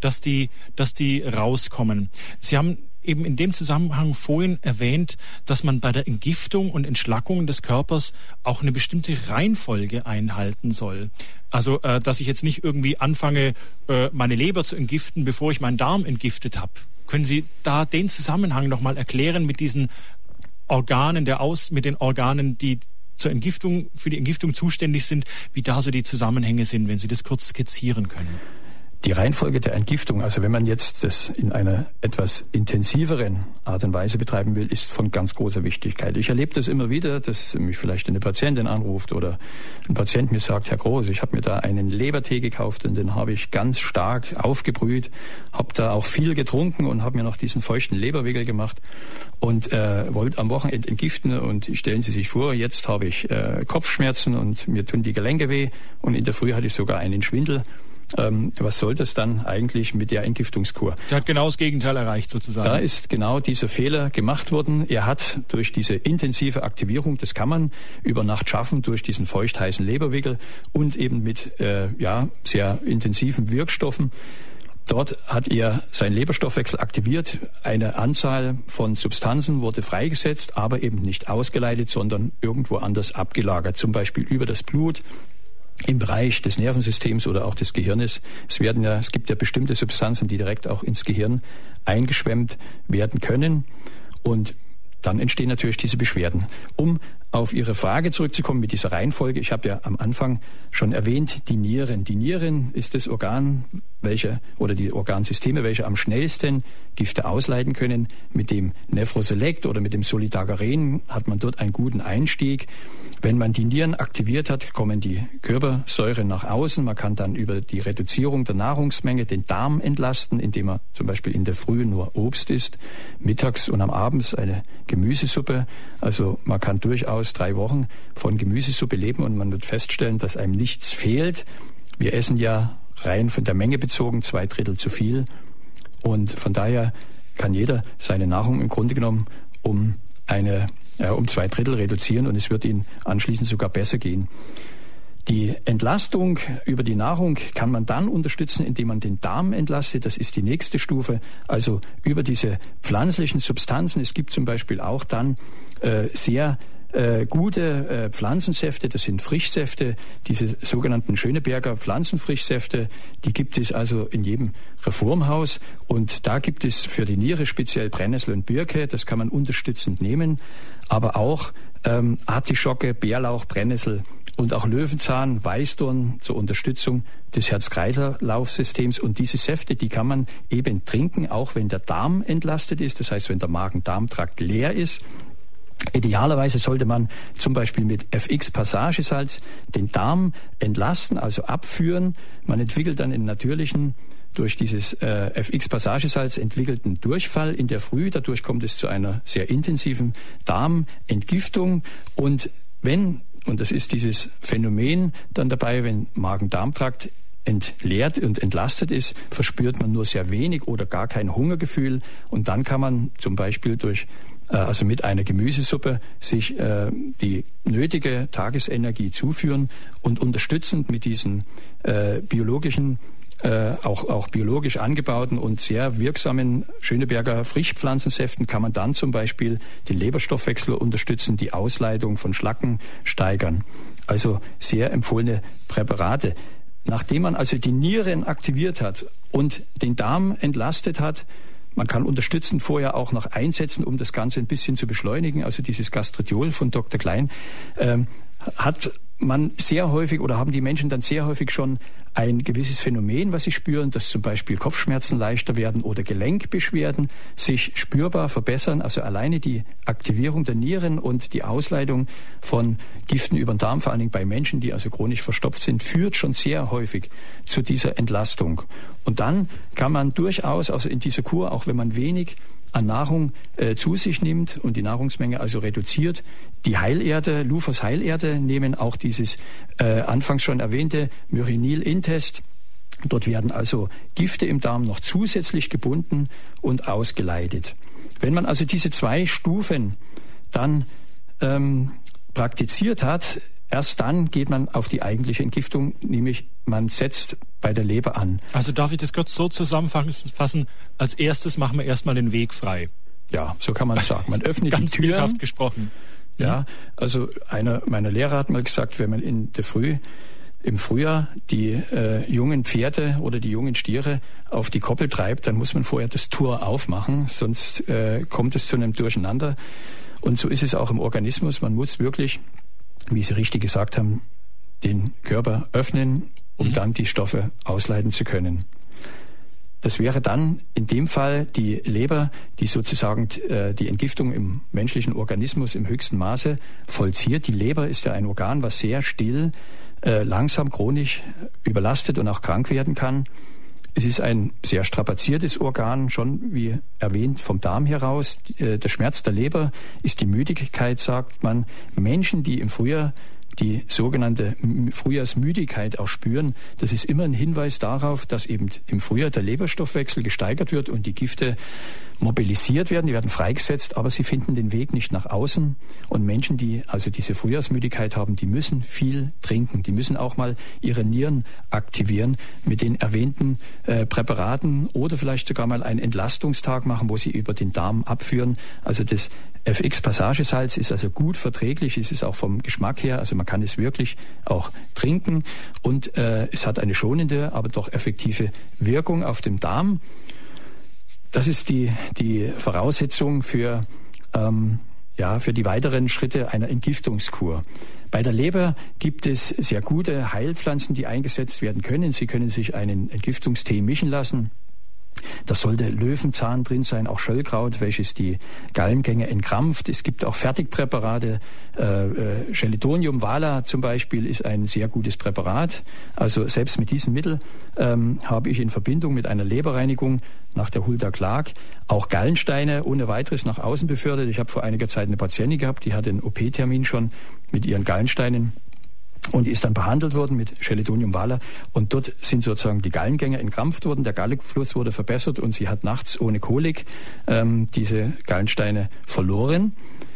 dass die, dass die rauskommen. Sie haben eben in dem Zusammenhang vorhin erwähnt, dass man bei der Entgiftung und Entschlackung des Körpers auch eine bestimmte Reihenfolge einhalten soll. Also, äh, dass ich jetzt nicht irgendwie anfange, äh, meine Leber zu entgiften, bevor ich meinen Darm entgiftet habe. Können Sie da den Zusammenhang nochmal erklären mit diesen Organen, der Aus, mit den Organen, die zur Entgiftung, für die Entgiftung zuständig sind, wie da so die Zusammenhänge sind, wenn Sie das kurz skizzieren können? Die Reihenfolge der Entgiftung, also wenn man jetzt das in einer etwas intensiveren Art und Weise betreiben will, ist von ganz großer Wichtigkeit. Ich erlebe das immer wieder, dass mich vielleicht eine Patientin anruft oder ein Patient mir sagt, Herr Groß, ich habe mir da einen Lebertee gekauft und den habe ich ganz stark aufgebrüht, habe da auch viel getrunken und habe mir noch diesen feuchten Leberwickel gemacht und äh, wollte am Wochenende entgiften und stellen Sie sich vor, jetzt habe ich äh, Kopfschmerzen und mir tun die Gelenke weh und in der Früh hatte ich sogar einen Schwindel. Ähm, was soll das dann eigentlich mit der Entgiftungskur? Der hat genau das Gegenteil erreicht sozusagen. Da ist genau dieser Fehler gemacht worden. Er hat durch diese intensive Aktivierung, das kann man über Nacht schaffen, durch diesen feuchtheißen Leberwickel und eben mit äh, ja, sehr intensiven Wirkstoffen. Dort hat er seinen Leberstoffwechsel aktiviert. Eine Anzahl von Substanzen wurde freigesetzt, aber eben nicht ausgeleitet, sondern irgendwo anders abgelagert. Zum Beispiel über das Blut, im Bereich des Nervensystems oder auch des Gehirnes. Es werden ja, es gibt ja bestimmte Substanzen, die direkt auch ins Gehirn eingeschwemmt werden können. Und dann entstehen natürlich diese Beschwerden. Um auf Ihre Frage zurückzukommen mit dieser Reihenfolge, ich habe ja am Anfang schon erwähnt, die Nieren. Die Nieren ist das Organ, welche oder die Organsysteme, welche am schnellsten Gifte ausleiten können. Mit dem Nephroselect oder mit dem Solidagaren hat man dort einen guten Einstieg. Wenn man die Nieren aktiviert hat, kommen die Körpersäuren nach außen. Man kann dann über die Reduzierung der Nahrungsmenge den Darm entlasten, indem man zum Beispiel in der Früh nur Obst isst, mittags und am Abend eine Gemüsesuppe. Also man kann durchaus drei Wochen von Gemüsesuppe leben und man wird feststellen, dass einem nichts fehlt. Wir essen ja rein von der Menge bezogen zwei Drittel zu viel und von daher kann jeder seine Nahrung im Grunde genommen um eine äh, um zwei Drittel reduzieren und es wird ihm anschließend sogar besser gehen. Die Entlastung über die Nahrung kann man dann unterstützen, indem man den Darm entlastet. Das ist die nächste Stufe. Also über diese pflanzlichen Substanzen. Es gibt zum Beispiel auch dann äh, sehr äh, gute äh, Pflanzensäfte. Das sind Frischsäfte, diese sogenannten Schöneberger Pflanzenfrischsäfte. Die gibt es also in jedem Reformhaus. Und da gibt es für die Niere speziell Brennnessel und Birke. Das kann man unterstützend nehmen. Aber auch ähm, Artischocke, Bärlauch, Brennnessel und auch Löwenzahn, Weißdorn zur Unterstützung des Herz-Kreislauf-Systems. Und diese Säfte, die kann man eben trinken, auch wenn der Darm entlastet ist. Das heißt, wenn der Magen-Darm-Trakt leer ist. Idealerweise sollte man zum Beispiel mit F X-Passagesalz den Darm entlasten, also abführen. Man entwickelt dann einen natürlichen, durch dieses äh, F X-Passagesalz entwickelten Durchfall in der Früh. Dadurch kommt es zu einer sehr intensiven Darmentgiftung. Und wenn Und das ist dieses Phänomen dann dabei, wenn Magen-Darm-Trakt entleert und entlastet ist, verspürt man nur sehr wenig oder gar kein Hungergefühl. Und dann kann man zum Beispiel durch, äh, also mit einer Gemüsesuppe sich äh, die nötige Tagesenergie zuführen und unterstützend mit diesen äh, biologischen Äh, auch, auch biologisch angebauten und sehr wirksamen Schöneberger Frischpflanzensäften kann man dann zum Beispiel den Leberstoffwechsel unterstützen, die Ausleitung von Schlacken steigern. Also sehr empfohlene Präparate. Nachdem man also die Nieren aktiviert hat und den Darm entlastet hat, man kann unterstützend vorher auch noch einsetzen, um das Ganze ein bisschen zu beschleunigen. Also dieses Gastritiol von Doktor Klein ähm, hat man sehr häufig oder haben die Menschen dann sehr häufig schon ein gewisses Phänomen, was sie spüren, dass zum Beispiel Kopfschmerzen leichter werden oder Gelenkbeschwerden sich spürbar verbessern. Also alleine die Aktivierung der Nieren und die Ausleitung von Giften über den Darm, vor allen Dingen bei Menschen, die also chronisch verstopft sind, führt schon sehr häufig zu dieser Entlastung. Und dann kann man durchaus, also in dieser Kur, auch wenn man wenig an Nahrung äh, zu sich nimmt und die Nahrungsmenge also reduziert. Die Heilerde, Lufos Heilerde, nehmen auch dieses äh, anfangs schon erwähnte Myrinil-Intest. Dort werden also Gifte im Darm noch zusätzlich gebunden und ausgeleitet. Wenn man also diese zwei Stufen dann ähm, praktiziert hat, erst dann geht man auf die eigentliche Entgiftung, nämlich man setzt bei der Leber an. Also darf ich das kurz so zusammenfassen, als erstes machen wir erstmal den Weg frei. Ja, so kann man es sagen. Man öffnet Ganz die Tür. bildhaft gesprochen. Ja, also einer meiner Lehrer hat mal gesagt, wenn man in der Früh, im Frühjahr die äh, jungen Pferde oder die jungen Stiere auf die Koppel treibt, dann muss man vorher das Tor aufmachen, sonst äh, kommt es zu einem Durcheinander. Und so ist es auch im Organismus. Man muss wirklich, wie Sie richtig gesagt haben, den Körper öffnen, um mhm. dann die Stoffe ausleiten zu können. Das wäre dann in dem Fall die Leber, die sozusagen äh, die Entgiftung im menschlichen Organismus im höchsten Maße vollzieht. Die Leber ist ja ein Organ, was sehr still, äh, langsam, chronisch überlastet und auch krank werden kann. Es ist ein sehr strapaziertes Organ, schon wie erwähnt vom Darm heraus. Äh, der Schmerz der Leber ist die Müdigkeit, sagt man. Menschen, die im Frühjahr die sogenannte Frühjahrsmüdigkeit auch spüren, das ist immer ein Hinweis darauf, dass eben im Frühjahr der Leberstoffwechsel gesteigert wird und die Gifte mobilisiert werden, die werden freigesetzt, aber sie finden den Weg nicht nach außen. Und Menschen, die also diese Frühjahrsmüdigkeit haben, die müssen viel trinken, die müssen auch mal ihre Nieren aktivieren mit den erwähnten äh, Präparaten oder vielleicht sogar mal einen Entlastungstag machen, wo sie über den Darm abführen. Also das F X-Passagesalz ist also gut verträglich, es ist auch vom Geschmack her, also man kann es wirklich auch trinken und äh, es hat eine schonende, aber doch effektive Wirkung auf den Darm. Das ist die, die Voraussetzung für, ähm, ja, für die weiteren Schritte einer Entgiftungskur. Bei der Leber gibt es sehr gute Heilpflanzen, die eingesetzt werden können. Sie können sich einen Entgiftungstee mischen lassen. Da sollte Löwenzahn drin sein, auch Schöllkraut, welches die Gallengänge entkrampft. Es gibt auch Fertigpräparate. Äh, äh, Chelidonium vala zum Beispiel ist ein sehr gutes Präparat. Also selbst mit diesem Mittel ähm, habe ich in Verbindung mit einer Leberreinigung nach der Hulda Clark auch Gallensteine ohne weiteres nach außen befördert. Ich habe vor einiger Zeit eine Patientin gehabt, die hatte einen O P-Termin schon mit ihren Gallensteinen. Und die ist dann behandelt worden mit Chelidonium vala. Und dort sind sozusagen die Gallengänge entkrampft worden, der Gallenfluss wurde verbessert und sie hat nachts ohne Kolik ähm, diese Gallensteine verloren.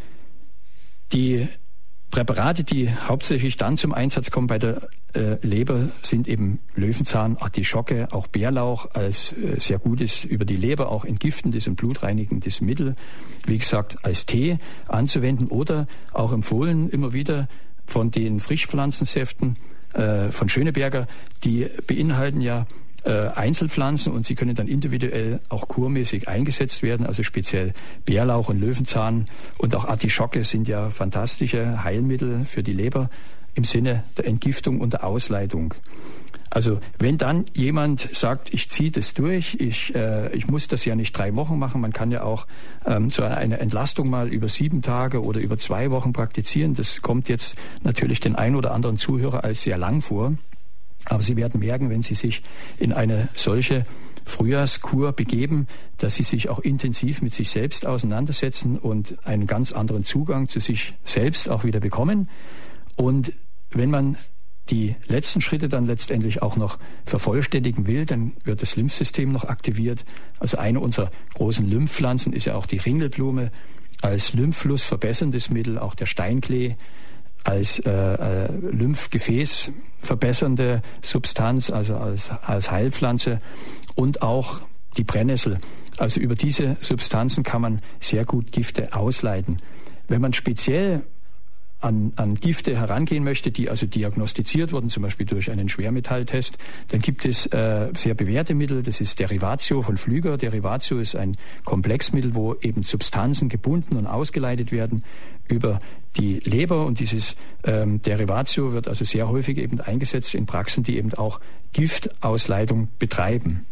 Die Präparate, die hauptsächlich dann zum Einsatz kommen bei der äh, Leber, sind eben Löwenzahn, Artischocke, auch Bärlauch als äh, sehr gutes, über die Leber auch entgiftendes und blutreinigendes Mittel, wie gesagt, als Tee anzuwenden oder auch empfohlen immer wieder von den Frischpflanzensäften äh, von Schöneberger, die beinhalten ja äh, Einzelpflanzen und sie können dann individuell auch kurmäßig eingesetzt werden, also speziell Bärlauch und Löwenzahn und auch Artischocke sind ja fantastische Heilmittel für die Leber im Sinne der Entgiftung und der Ausleitung. Also wenn dann jemand sagt, ich ziehe das durch, ich, äh, ich muss das ja nicht drei Wochen machen, man kann ja auch ähm, so eine Entlastung mal über sieben Tage oder über zwei Wochen praktizieren. Das kommt jetzt natürlich den einen oder anderen Zuhörer als sehr lang vor. Aber Sie werden merken, wenn Sie sich in eine solche Frühjahrskur begeben, dass Sie sich auch intensiv mit sich selbst auseinandersetzen und einen ganz anderen Zugang zu sich selbst auch wieder bekommen. Und wenn man die letzten Schritte dann letztendlich auch noch vervollständigen will, dann wird das Lymphsystem noch aktiviert. Also eine unserer großen Lymphpflanzen ist ja auch die Ringelblume als Lymphfluss verbesserndes Mittel, auch der Steinklee als äh, äh, Lymphgefäß verbessernde Substanz, also als, als Heilpflanze und auch die Brennnessel. Also über diese Substanzen kann man sehr gut Gifte ausleiten. Wenn man speziell An, an Gifte herangehen möchte, die also diagnostiziert wurden, zum Beispiel durch einen Schwermetalltest, dann gibt es äh, sehr bewährte Mittel, das ist Derivatio von Flüger. Derivatio ist ein Komplexmittel, wo eben Substanzen gebunden und ausgeleitet werden über die Leber und dieses ähm, Derivatio wird also sehr häufig eben eingesetzt in Praxen, die eben auch Giftausleitung betreiben.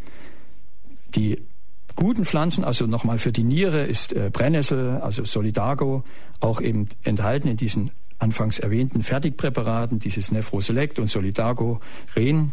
Die guten Pflanzen, also nochmal für die Niere, ist äh, Brennnessel, also Solidago, auch eben enthalten in diesen anfangs erwähnten Fertigpräparaten, dieses Nephroselect und Solidago Ren.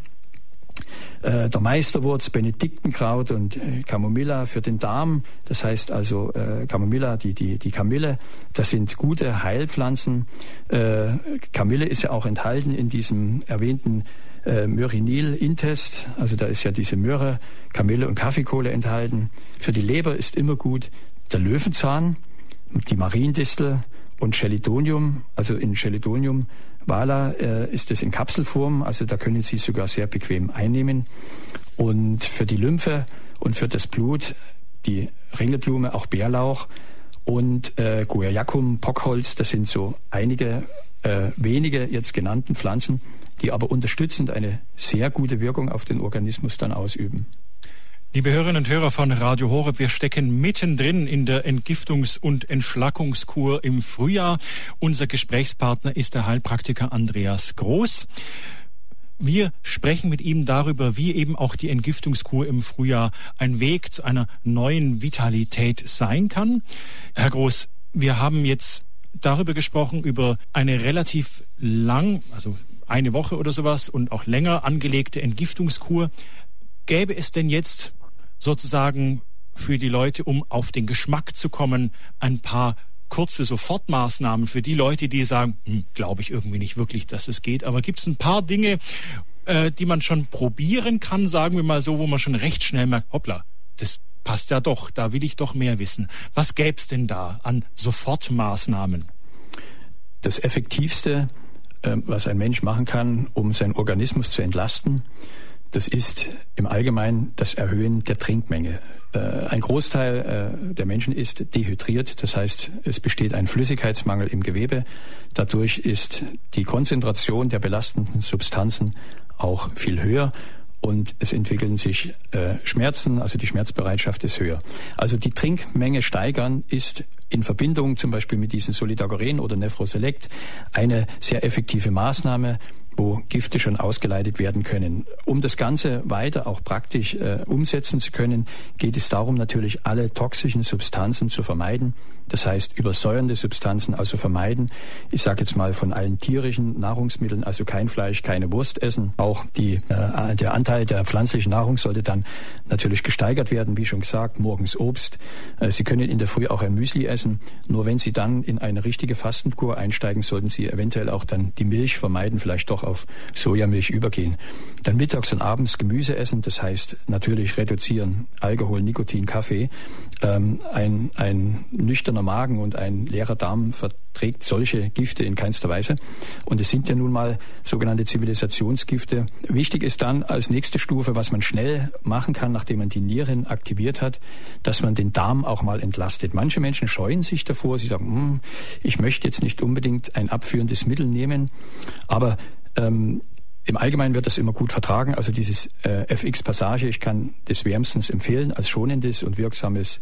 Äh, der Meisterwurz, Benediktenkraut und äh, Camomilla für den Darm, das heißt also äh, Camomilla, die, die, die Kamille, das sind gute Heilpflanzen. Äh, Kamille ist ja auch enthalten in diesem erwähnten Äh, Myrinil-Intest, also da ist ja diese Möhre, Kamille und Kaffeekohle enthalten. Für die Leber ist immer gut der Löwenzahn, die Mariendistel und Chelidonium. Also in Chelidonium Wala äh, ist es in Kapselform, also da können Sie sogar sehr bequem einnehmen. Und für die Lymphe und für das Blut die Ringelblume, auch Bärlauch und äh, Guaiacum, Pockholz, das sind so einige äh, wenige jetzt genannten Pflanzen, die aber unterstützend eine sehr gute Wirkung auf den Organismus dann ausüben. Liebe Hörerinnen und Hörer von Radio Horeb, wir stecken mittendrin in der Entgiftungs- und Entschlackungskur im Frühjahr. Unser Gesprächspartner ist der Heilpraktiker Andreas Groß. Wir sprechen mit ihm darüber, wie eben auch die Entgiftungskur im Frühjahr ein Weg zu einer neuen Vitalität sein kann. Herr Groß, wir haben jetzt darüber gesprochen, über eine relativ lang, also eine Woche oder sowas und auch länger angelegte Entgiftungskur. Gäbe es denn jetzt sozusagen für die Leute, um auf den Geschmack zu kommen, ein paar kurze Sofortmaßnahmen für die Leute, die sagen, hm, glaube ich irgendwie nicht wirklich, dass es geht. Aber gibt es ein paar Dinge, äh, die man schon probieren kann, sagen wir mal so, wo man schon recht schnell merkt, hoppla, das passt ja doch, da will ich doch mehr wissen. Was gäbe es denn da an Sofortmaßnahmen? Das Effektivste, äh, was ein Mensch machen kann, um seinen Organismus zu entlasten, das ist im Allgemeinen das Erhöhen der Trinkmenge. Äh, ein Großteil äh, der Menschen ist dehydriert, das heißt, es besteht ein Flüssigkeitsmangel im Gewebe. Dadurch ist die Konzentration der belastenden Substanzen auch viel höher und es entwickeln sich äh, Schmerzen, also die Schmerzbereitschaft ist höher. Also die Trinkmenge steigern ist in Verbindung zum Beispiel mit diesen Solidagoren oder Nephroselect eine sehr effektive Maßnahme, wo Gifte schon ausgeleitet werden können. Um das Ganze weiter auch praktisch äh, umsetzen zu können, geht es darum, natürlich alle toxischen Substanzen zu vermeiden. Das heißt, übersäuernde Substanzen also vermeiden. Ich sage jetzt mal von allen tierischen Nahrungsmitteln, also kein Fleisch, keine Wurst essen. Auch die, äh, der Anteil der pflanzlichen Nahrung sollte dann natürlich gesteigert werden, wie schon gesagt, morgens Obst. Äh, Sie können in der Früh auch ein Müsli essen. Nur wenn Sie dann in eine richtige Fastenkur einsteigen, sollten Sie eventuell auch dann die Milch vermeiden, vielleicht doch auf Sojamilch übergehen. Dann mittags und abends Gemüse essen, das heißt natürlich reduzieren Alkohol, Nikotin, Kaffee. Ähm, ein, ein nüchterner Magen und ein leerer Darm verträgt solche Gifte in keinster Weise. Und es sind ja nun mal sogenannte Zivilisationsgifte. Wichtig ist dann als nächste Stufe, was man schnell machen kann, nachdem man die Nieren aktiviert hat, dass man den Darm auch mal entlastet. Manche Menschen scheuen sich davor, sie sagen, ich möchte jetzt nicht unbedingt ein abführendes Mittel nehmen, aber ähm, im Allgemeinen wird das immer gut vertragen, also dieses äh, F X-Passage, ich kann das wärmstens empfehlen als schonendes und wirksames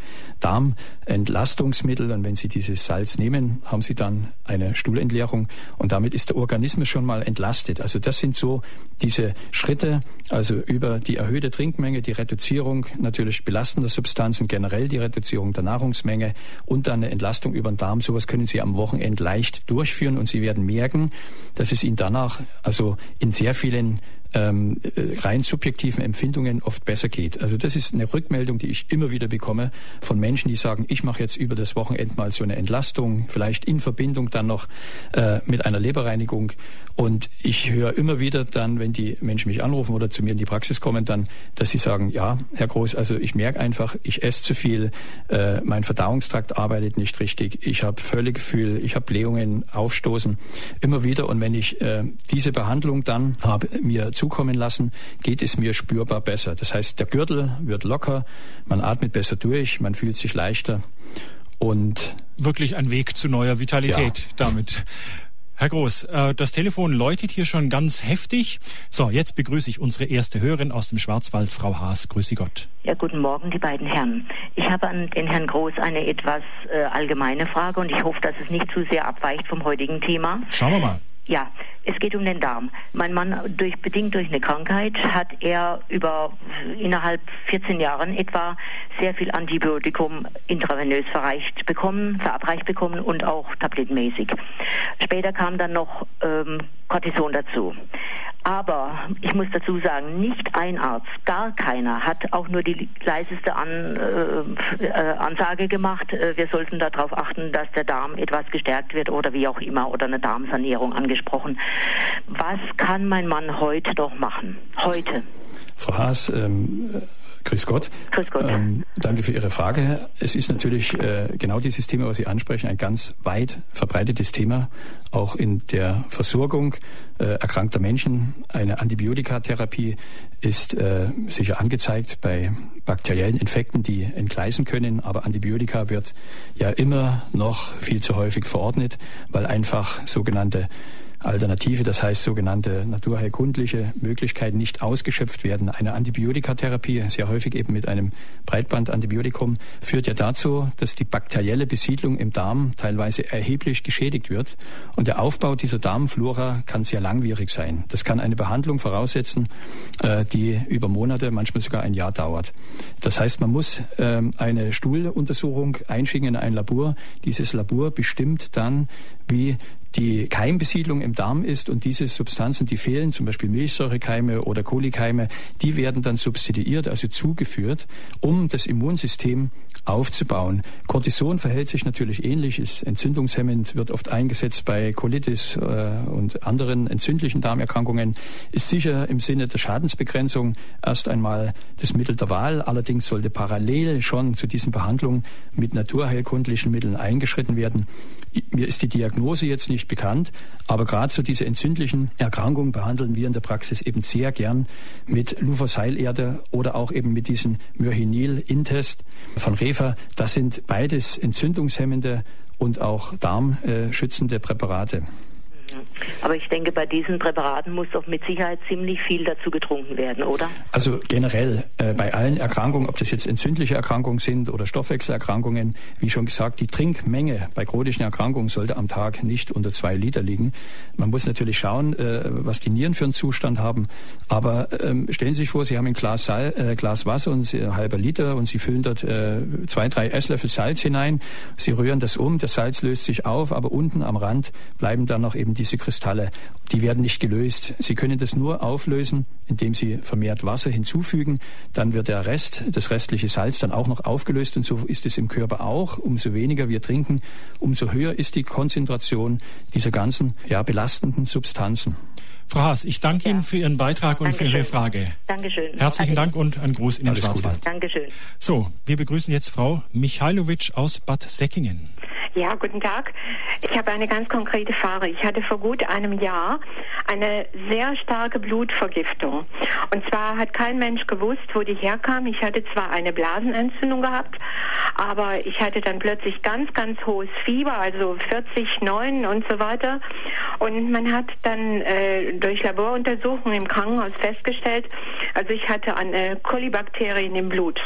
Darmentlastungsmittel. Und wenn Sie dieses Salz nehmen, haben Sie dann eine Stuhlentleerung und damit ist der Organismus schon mal entlastet. Also das sind so diese Schritte, also über die erhöhte Trinkmenge, die Reduzierung natürlich belastender Substanzen, generell die Reduzierung der Nahrungsmenge und dann eine Entlastung über den Darm. Sowas können Sie am Wochenende leicht durchführen und Sie werden merken, dass es Ihnen danach also in sehr vielen ähm, rein subjektiven Empfindungen oft besser geht. Also das ist eine Rückmeldung, die ich immer wieder bekomme von Menschen, die sagen, ich mache jetzt über das Wochenende mal so eine Entlastung, vielleicht in Verbindung dann noch äh, mit einer Leberreinigung. Und ich höre immer wieder dann, wenn die Menschen mich anrufen oder zu mir in die Praxis kommen, dann, dass sie sagen, ja, Herr Groß, also ich merke einfach, ich esse zu viel, äh, mein Verdauungstrakt arbeitet nicht richtig, ich habe Völlegefühl, ich habe Blähungen, Aufstoßen, immer wieder. Und wenn ich äh, diese Behandlung dann habe mir zukommen lassen, geht es mir spürbar besser. Das heißt, der Gürtel wird locker, man atmet besser durch, man fühlt sich leichter und wirklich ein Weg zu neuer Vitalität ja. damit. Herr Groß, das Telefon läutet hier schon ganz heftig. So, jetzt begrüße ich unsere erste Hörerin aus dem Schwarzwald, Frau Haas. Grüße Gott. Ja, guten Morgen, die beiden Herren. Ich habe an den Herrn Groß eine etwas äh, allgemeine Frage und ich hoffe, dass es nicht zu sehr abweicht vom heutigen Thema. Schauen wir mal. Ja, es geht um den Darm. Mein Mann, durch, bedingt durch eine Krankheit, hat er über innerhalb vierzehn Jahren etwa sehr viel Antibiotikum intravenös verreicht bekommen, verabreicht bekommen und auch tablettenmäßig. Später kam dann noch ähm, Cortison dazu. Aber ich muss dazu sagen, nicht ein Arzt, gar keiner hat auch nur die leiseste An, äh, äh, Ansage gemacht, äh, wir sollten darauf achten, dass der Darm etwas gestärkt wird oder wie auch immer, oder eine Darmsanierung angesprochen. Was kann mein Mann heute doch machen? Heute. Frau Haas, ähm, Grüß Gott. Grüß Gott. Ähm, danke für Ihre Frage. Es ist natürlich äh, genau dieses Thema, was Sie ansprechen, ein ganz weit verbreitetes Thema, auch in der Versorgung äh, erkrankter Menschen. Eine Antibiotikatherapie ist äh, sicher angezeigt bei bakteriellen Infekten, die entgleisen können, aber Antibiotika wird ja immer noch viel zu häufig verordnet, weil einfach sogenannte Alternative, das heißt sogenannte naturheilkundliche Möglichkeiten nicht ausgeschöpft werden. Eine Antibiotikatherapie, sehr häufig eben mit einem Breitbandantibiotikum, führt ja dazu, dass die bakterielle Besiedlung im Darm teilweise erheblich geschädigt wird. Und der Aufbau dieser Darmflora kann sehr langwierig sein. Das kann eine Behandlung voraussetzen, die über Monate, manchmal sogar ein Jahr dauert. Das heißt, man muss eine Stuhluntersuchung einschicken in ein Labor. Dieses Labor bestimmt dann, wie die Keimbesiedlung im Darm ist, und diese Substanzen, die fehlen, zum Beispiel Milchsäurekeime oder Kolikeime, die werden dann substituiert, also zugeführt, um das Immunsystem aufzubauen. Cortison verhält sich natürlich ähnlich, ist entzündungshemmend, wird oft eingesetzt bei Colitis äh, und anderen entzündlichen Darmerkrankungen, ist sicher im Sinne der Schadensbegrenzung erst einmal das Mittel der Wahl. Allerdings sollte parallel schon zu diesen Behandlungen mit naturheilkundlichen Mitteln eingeschritten werden. Mir ist die Diagnose jetzt nicht bekannt, aber gerade so diese entzündlichen Erkrankungen behandeln wir in der Praxis eben sehr gern mit Lufaseilerde oder auch eben mit diesem Myrhinil-Intest von Refa. Das sind beides entzündungshemmende und auch darmschützende Präparate. Aber ich denke, bei diesen Präparaten muss doch mit Sicherheit ziemlich viel dazu getrunken werden, oder? Also generell äh, bei allen Erkrankungen, ob das jetzt entzündliche Erkrankungen sind oder Stoffwechselerkrankungen, wie schon gesagt, die Trinkmenge bei chronischen Erkrankungen sollte am Tag nicht unter zwei Liter liegen. Man muss natürlich schauen, äh, was die Nieren für einen Zustand haben. Aber ähm, stellen Sie sich vor, Sie haben ein Glas, Sal äh, Glas Wasser und ein halber Liter und Sie füllen dort äh, zwei, drei Esslöffel Salz hinein. Sie rühren das um, das Salz löst sich auf, aber unten am Rand bleiben dann noch eben diese Kristalle, die werden nicht gelöst. Sie können das nur auflösen, indem Sie vermehrt Wasser hinzufügen. Dann wird der Rest, das restliche Salz dann auch noch aufgelöst, und so ist es im Körper auch. Umso weniger wir trinken, umso höher ist die Konzentration dieser ganzen ja, belastenden Substanzen. Frau Haas, ich danke ja. Ihnen für Ihren Beitrag und Dankeschön. für Ihre Frage. Dankeschön. Herzlichen Dank und einen Gruß in den Schwarzwald. Dankeschön. So, wir begrüßen jetzt Frau Michailowitsch aus Bad Säckingen. Ja, guten Tag. Ich habe eine ganz konkrete Frage. Ich hatte vor gut einem Jahr eine sehr starke Blutvergiftung. Und zwar hat kein Mensch gewusst, wo die herkam. Ich hatte zwar eine Blasenentzündung gehabt, aber ich hatte dann plötzlich ganz, ganz hohes Fieber, also vierzig, neun und so weiter. Und man hat dann äh, durch Laboruntersuchungen im Krankenhaus festgestellt, also ich hatte eine Kolibakterien im Blut.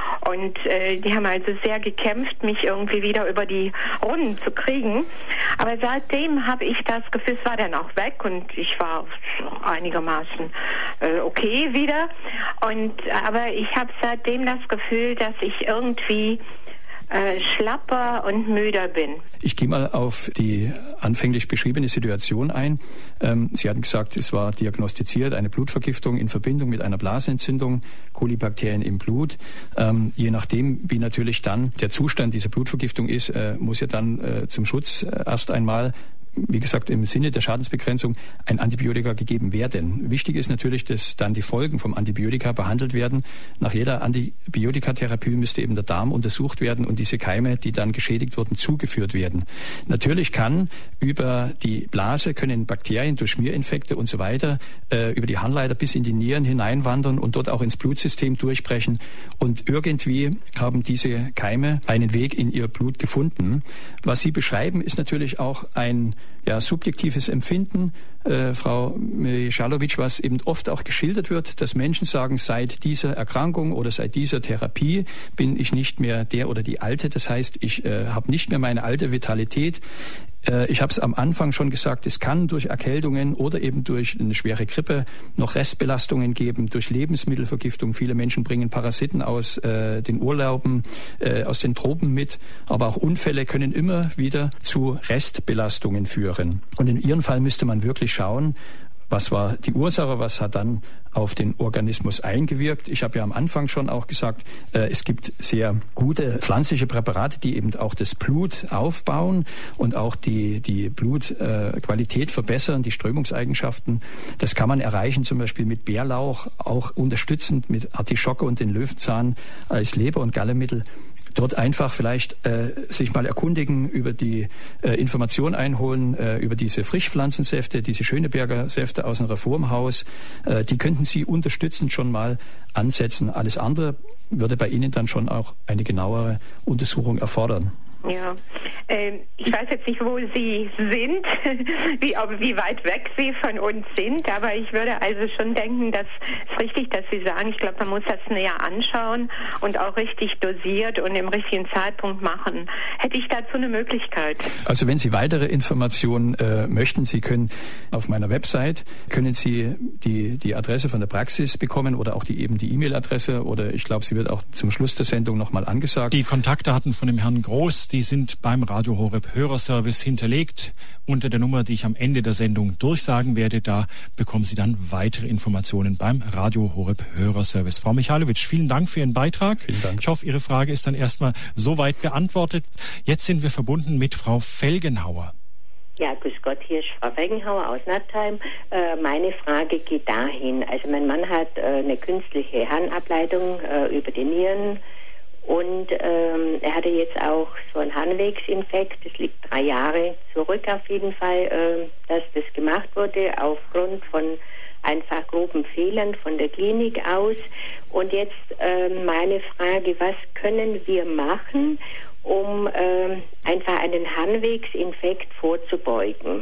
Und äh, die haben also sehr gekämpft, mich irgendwie wieder über die Runden zu kriegen. Aber seitdem habe ich das Gefühl, es war dann auch weg und ich war einigermaßen äh, okay wieder. Und aber ich habe seitdem das Gefühl, dass ich irgendwie äh, schlapper und müder bin. Ich gehe mal auf die anfänglich beschriebene Situation ein. Ähm, Sie hatten gesagt, es war diagnostiziert eine Blutvergiftung in Verbindung mit einer Blasenentzündung, Kolibakterien im Blut. Ähm, je nachdem, wie natürlich dann der Zustand dieser Blutvergiftung ist, äh, muss ja dann äh, zum Schutz äh, erst einmal, wie gesagt, im Sinne der Schadensbegrenzung ein Antibiotika gegeben werden. Wichtig ist natürlich, dass dann die Folgen vom Antibiotika behandelt werden. Nach jeder Antibiotikatherapie müsste eben der Darm untersucht werden und diese Keime, die dann geschädigt wurden, zugeführt werden. Natürlich kann über die Blase, können Bakterien durch Schmierinfekte und so weiter äh, über die Harnleiter bis in die Nieren hineinwandern und dort auch ins Blutsystem durchbrechen. Und irgendwie haben diese Keime einen Weg in ihr Blut gefunden. Was Sie beschreiben, ist natürlich auch ein ja, subjektives Empfinden, äh, Frau Michailowitsch, was eben oft auch geschildert wird, dass Menschen sagen, seit dieser Erkrankung oder seit dieser Therapie bin ich nicht mehr der oder die Alte. Das heißt, ich äh, habe nicht mehr meine alte Vitalität. Ich habe es am Anfang schon gesagt, es kann durch Erkältungen oder eben durch eine schwere Grippe noch Restbelastungen geben, durch Lebensmittelvergiftung. Viele Menschen bringen Parasiten aus äh, den Urlauben, äh, aus den Tropen mit, aber auch Unfälle können immer wieder zu Restbelastungen führen. Und in Ihrem Fall müsste man wirklich schauen, was war die Ursache, was hat dann auf den Organismus eingewirkt. Ich habe ja am Anfang schon auch gesagt, äh, es gibt sehr gute pflanzliche Präparate, die eben auch das Blut aufbauen und auch die, die Blutqualität äh, verbessern, die Strömungseigenschaften. Das kann man erreichen zum Beispiel mit Bärlauch, auch unterstützend mit Artischocke und den Löwenzahn als Leber- und Gallenmittel. Dort einfach vielleicht äh, sich mal erkundigen, über die äh, Information einholen, äh, über diese Frischpflanzensäfte, diese Schöneberger Säfte aus dem Reformhaus. Äh, die könnten Sie unterstützend schon mal ansetzen. Alles andere würde bei Ihnen dann schon auch eine genauere Untersuchung erfordern. Ja, ähm, ich weiß jetzt nicht, wo Sie sind, wie, ob, wie weit weg Sie von uns sind, aber ich würde also schon denken, dass es richtig, dass Sie sagen, ich glaube, man muss das näher anschauen und auch richtig dosiert und im richtigen Zeitpunkt machen. Hätte ich dazu eine Möglichkeit? Also wenn Sie weitere Informationen äh, möchten, Sie können auf meiner Website, können Sie die, die Adresse von der Praxis bekommen oder auch die eben die E-Mail-Adresse oder ich glaube, sie wird auch zum Schluss der Sendung nochmal angesagt. Die Kontaktdaten von dem Herrn Groß, die sind beim Radio Horeb Hörerservice hinterlegt unter der Nummer, die ich am Ende der Sendung durchsagen werde. Da bekommen Sie dann weitere Informationen beim Radio Horeb Hörerservice. Frau Michalowitsch, vielen Dank für Ihren Beitrag. Vielen Dank. Ich hoffe, Ihre Frage ist dann erstmal soweit beantwortet. Jetzt sind wir verbunden mit Frau Felgenhauer. Ja, grüß Gott, hier ist Frau Felgenhauer aus Nattheim. Äh, meine Frage geht dahin. Also mein Mann hat äh, eine künstliche Harnableitung äh, über die Nieren. Und ähm, er hatte jetzt auch so einen Harnwegsinfekt. Das liegt drei Jahre zurück auf jeden Fall, äh, dass das gemacht wurde aufgrund von einfach groben Fehlern von der Klinik aus. Und jetzt äh, meine Frage, was können wir machen, um äh, einfach einen Harnwegsinfekt vorzubeugen?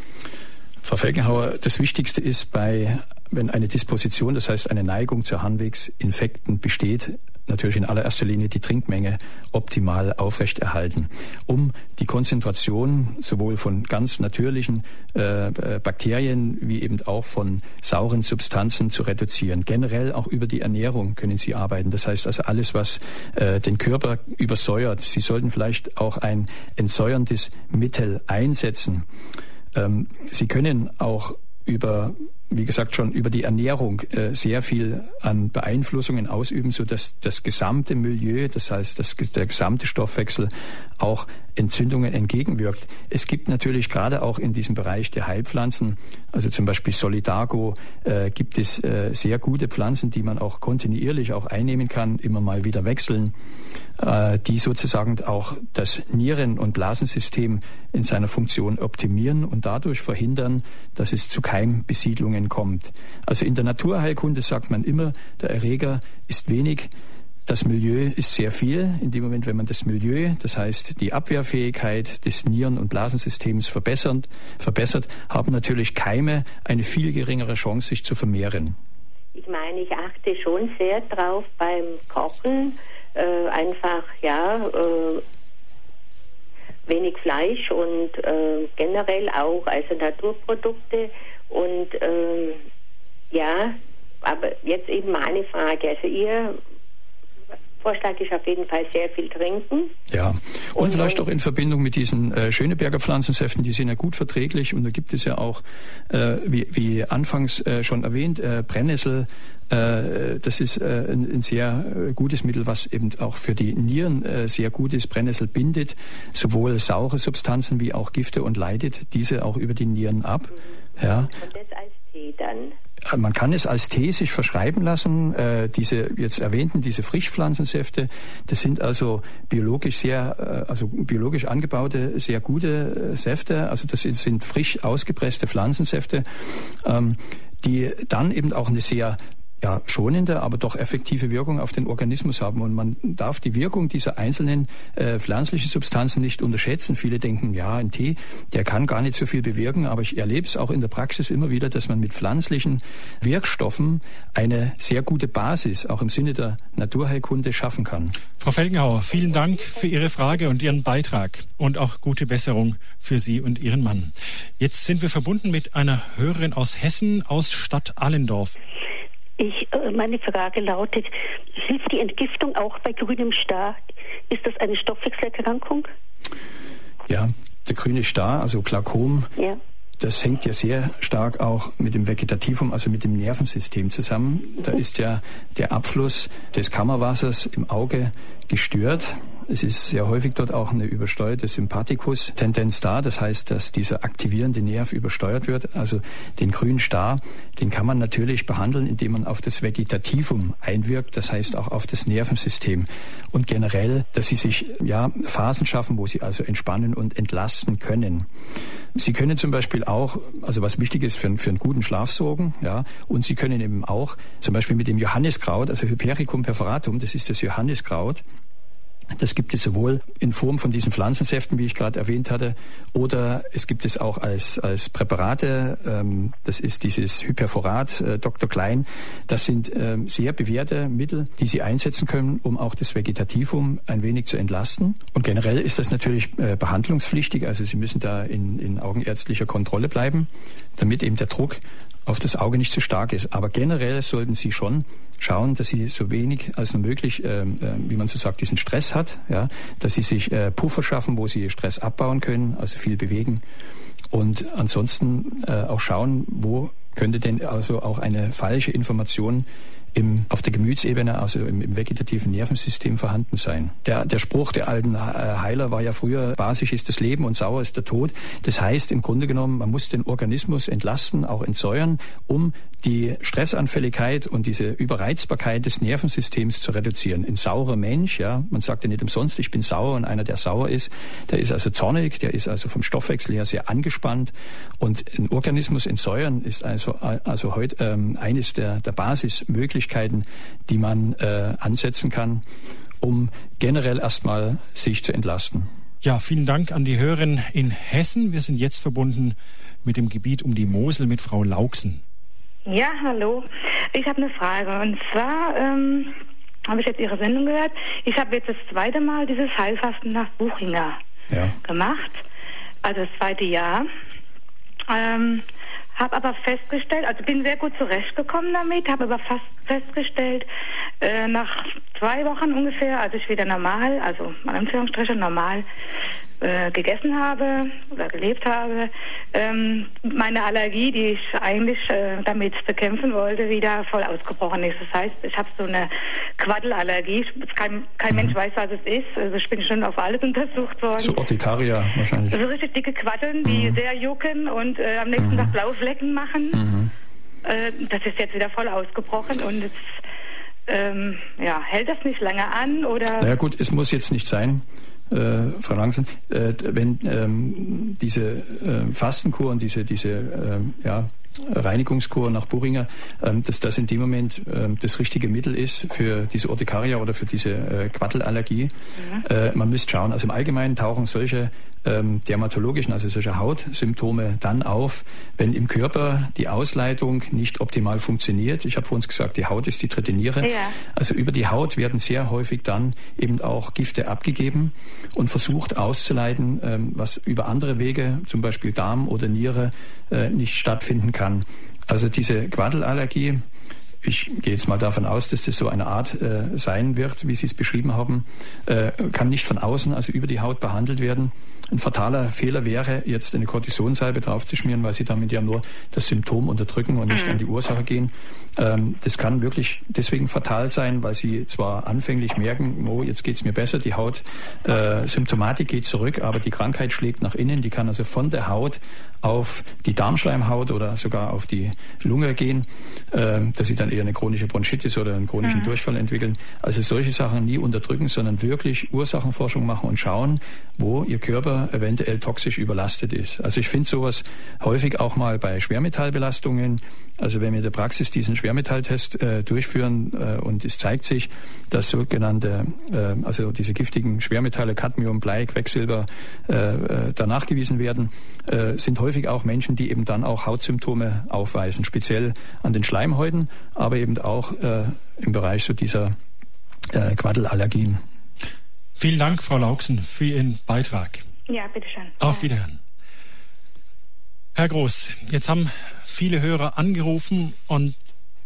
Frau Felgenhauer, das Wichtigste ist, bei, wenn eine Disposition, das heißt eine Neigung zu Harnwegsinfekten besteht, natürlich in allererster Linie die Trinkmenge optimal aufrechterhalten, um die Konzentration sowohl von ganz natürlichen äh, Bakterien wie eben auch von sauren Substanzen zu reduzieren. Generell auch über die Ernährung können Sie arbeiten. Das heißt also alles, was äh, den Körper übersäuert. Sie sollten vielleicht auch ein entsäuerndes Mittel einsetzen. Ähm, Sie können auch über wie gesagt, schon über die Ernährung äh, sehr viel an Beeinflussungen ausüben, sodass das gesamte Milieu, das heißt das, der gesamte Stoffwechsel auch Entzündungen entgegenwirkt. Es gibt natürlich gerade auch in diesem Bereich der Heilpflanzen, also zum Beispiel Solidago, äh, gibt es äh, sehr gute Pflanzen, die man auch kontinuierlich auch einnehmen kann, immer mal wieder wechseln, äh, die sozusagen auch das Nieren- und Blasensystem in seiner Funktion optimieren und dadurch verhindern, dass es zu Keimbesiedlungen kommt. Also in der Naturheilkunde sagt man immer, der Erreger ist wenig, das Milieu ist sehr viel. In dem Moment, wenn man das Milieu, das heißt die Abwehrfähigkeit des Nieren- und Blasensystems verbessert, verbessert, haben natürlich Keime eine viel geringere Chance, sich zu vermehren. Ich meine, ich achte schon sehr drauf beim Kochen, äh, einfach, ja, äh, wenig Fleisch und äh, generell auch, also Naturprodukte. Und ähm, ja, aber jetzt eben meine Frage, also Ihr Vorschlag ist auf jeden Fall sehr viel trinken. Ja, und, und vielleicht auch in Verbindung mit diesen äh, Schöneberger Pflanzensäften, die sind ja gut verträglich und da gibt es ja auch, äh, wie, wie anfangs äh, schon erwähnt, äh, Brennnessel. Äh, das ist äh, ein, ein sehr äh, gutes Mittel, was eben auch für die Nieren äh, sehr gut ist. Brennnessel bindet sowohl saure Substanzen wie auch Gifte und leitet diese auch über die Nieren ab. Mhm. Ja. Und das als Tee dann? Man kann es als Tee sich verschreiben lassen. Äh, diese jetzt erwähnten, diese Frischpflanzensäfte, das sind also biologisch sehr, äh, also biologisch angebaute, sehr gute äh, Säfte. Also das sind, sind frisch ausgepresste Pflanzensäfte, ähm, die dann eben auch eine sehr ja, schonende, aber doch effektive Wirkung auf den Organismus haben. Und man darf die Wirkung dieser einzelnen äh, pflanzlichen Substanzen nicht unterschätzen. Viele denken, ja, ein Tee, der kann gar nicht so viel bewirken, aber ich erlebe es auch in der Praxis immer wieder, dass man mit pflanzlichen Wirkstoffen eine sehr gute Basis, auch im Sinne der Naturheilkunde, schaffen kann. Frau Felgenhauer, vielen Dank für Ihre Frage und Ihren Beitrag und auch gute Besserung für Sie und Ihren Mann. Jetzt sind wir verbunden mit einer Hörerin aus Hessen, aus Stadt Allendorf. Ich, meine Frage lautet, hilft die Entgiftung auch bei grünem Star? Ist das eine Stoffwechselerkrankung? Ja, der grüne Star, also Glaukom, ja. das hängt ja sehr stark auch mit dem Vegetativum, also mit dem Nervensystem zusammen. Da ist ja der Abfluss des Kammerwassers im Auge gestört. Es ist sehr häufig dort auch eine übersteuerte Sympathikus-Tendenz da. Das heißt, dass dieser aktivierende Nerv übersteuert wird. Also den grünen Star, den kann man natürlich behandeln, indem man auf das Vegetativum einwirkt. Das heißt auch auf das Nervensystem. Und generell, dass sie sich ja Phasen schaffen, wo sie also entspannen und entlasten können. Sie können zum Beispiel auch, also was wichtig ist für, für einen guten Schlaf sorgen, ja, und Sie können eben auch zum Beispiel mit dem Johanniskraut, also Hypericum perforatum, das ist das Johanniskraut. Das gibt es sowohl in Form von diesen Pflanzensäften, wie ich gerade erwähnt hatte, oder es gibt es auch als, als Präparate. Ähm, das ist dieses Hyperforat, äh, Doktor Klein. Das sind ähm, sehr bewährte Mittel, die Sie einsetzen können, um auch das Vegetativum ein wenig zu entlasten. Und generell ist das natürlich äh, behandlungspflichtig. Also Sie müssen da in, in augenärztlicher Kontrolle bleiben, damit eben der Druck auf das Auge nicht zu stark ist. Aber generell sollten Sie schon schauen, dass Sie so wenig als nur möglich, äh, wie man so sagt, diesen Stress hat, ja, dass Sie sich äh, Puffer schaffen, wo Sie Stress abbauen können, also viel bewegen und ansonsten äh, auch schauen, wo könnte denn also auch eine falsche Information im, auf der Gemütsebene, also im, im vegetativen Nervensystem vorhanden sein. Der, der Spruch der alten Heiler war ja früher, basisch ist das Leben und sauer ist der Tod. Das heißt im Grunde genommen, man muss den Organismus entlasten, auch entsäuern, um die Stressanfälligkeit und diese Überreizbarkeit des Nervensystems zu reduzieren. Ein saurer Mensch, ja, man sagt ja nicht umsonst, ich bin sauer, und einer, der sauer ist, der ist also zornig, der ist also vom Stoffwechsel her sehr angespannt, und ein Organismus entsäuern ist also, also heute ähm, eines der, der Basismöglichkeiten, die man äh, ansetzen kann, um generell erstmal sich zu entlasten. Ja, vielen Dank an die Hörerin in Hessen. Wir sind jetzt verbunden mit dem Gebiet um die Mosel mit Frau Lauksen. Ja, hallo. Ich habe eine Frage. Und zwar ähm, habe ich jetzt Ihre Sendung gehört. Ich habe jetzt das zweite Mal dieses Heilfasten nach Buchinger ja. gemacht. Also das zweite Jahr. Ähm, habe aber festgestellt, also bin sehr gut zurechtgekommen damit, habe aber fast festgestellt, äh, nach zwei Wochen ungefähr, als ich wieder normal, also in Anführungsstrichen normal äh, gegessen habe oder gelebt habe, ähm, meine Allergie, die ich eigentlich äh, damit bekämpfen wollte, wieder voll ausgebrochen ist. Das heißt, ich habe so eine Quaddelallergie. Kein, kein Mensch weiß, was es ist. Also ich bin schon auf alles untersucht worden. So Urtikaria wahrscheinlich. So richtig dicke Quaddeln, die mhm. sehr jucken und äh, am nächsten mhm. Tag blaue Flecken machen. Mhm. Äh, das ist jetzt wieder voll ausgebrochen und es ähm, ja, hält das nicht lange an? Oder? Na ja, gut, es muss jetzt nicht sein. Äh, Frau Lauksen, äh, wenn ähm, diese äh, Fastenkur und diese, diese äh, ja, Reinigungskur nach Buchinger, ähm, dass das in dem Moment ähm, das richtige Mittel ist für diese Urtikaria oder für diese äh, Quaddelallergie. Mhm. Äh, man müsste schauen, also im Allgemeinen tauchen solche ähm, dermatologischen, also solche Hautsymptome dann auf, wenn im Körper die Ausleitung nicht optimal funktioniert. Ich habe vor uns gesagt, die Haut ist die dritte Niere. Ja. Also über die Haut werden sehr häufig dann eben auch Gifte abgegeben und versucht auszuleiten, ähm, was über andere Wege, zum Beispiel Darm oder Niere, äh, nicht stattfinden kann. Also diese Quaddelallergie, ich gehe jetzt mal davon aus, dass das so eine Art äh, sein wird, wie Sie es beschrieben haben, äh, kann nicht von außen, also über die Haut behandelt werden. Ein fataler Fehler wäre, jetzt eine Kortisonsalbe draufzuschmieren, weil Sie damit ja nur das Symptom unterdrücken und nicht an die Ursache gehen. Ähm, das kann wirklich deswegen fatal sein, weil Sie zwar anfänglich merken, oh, jetzt geht's mir besser, die Haut, äh, Symptomatik geht zurück, aber die Krankheit schlägt nach innen, die kann also von der Haut auf die Darmschleimhaut oder sogar auf die Lunge gehen, äh, dass Sie dann eher eine chronische Bronchitis oder einen chronischen mhm. Durchfall entwickeln. Also solche Sachen nie unterdrücken, sondern wirklich Ursachenforschung machen und schauen, wo Ihr Körper eventuell toxisch überlastet ist. Also ich finde sowas häufig auch mal bei Schwermetallbelastungen. Also wenn wir in der Praxis diesen Schwermetalltest äh, durchführen äh, und es zeigt sich, dass sogenannte, äh, also diese giftigen Schwermetalle, Cadmium, Blei, Quecksilber äh, äh, da nachgewiesen werden, äh, sind häufig auch Menschen, die eben dann auch Hautsymptome aufweisen, speziell an den Schleimhäuten, aber eben auch äh, im Bereich so dieser äh, Quaddelallergien. Vielen Dank, Frau Lauksen, für Ihren Beitrag. Ja, bitteschön. Auf Wiederhören. Herr Groß, jetzt haben viele Hörer angerufen und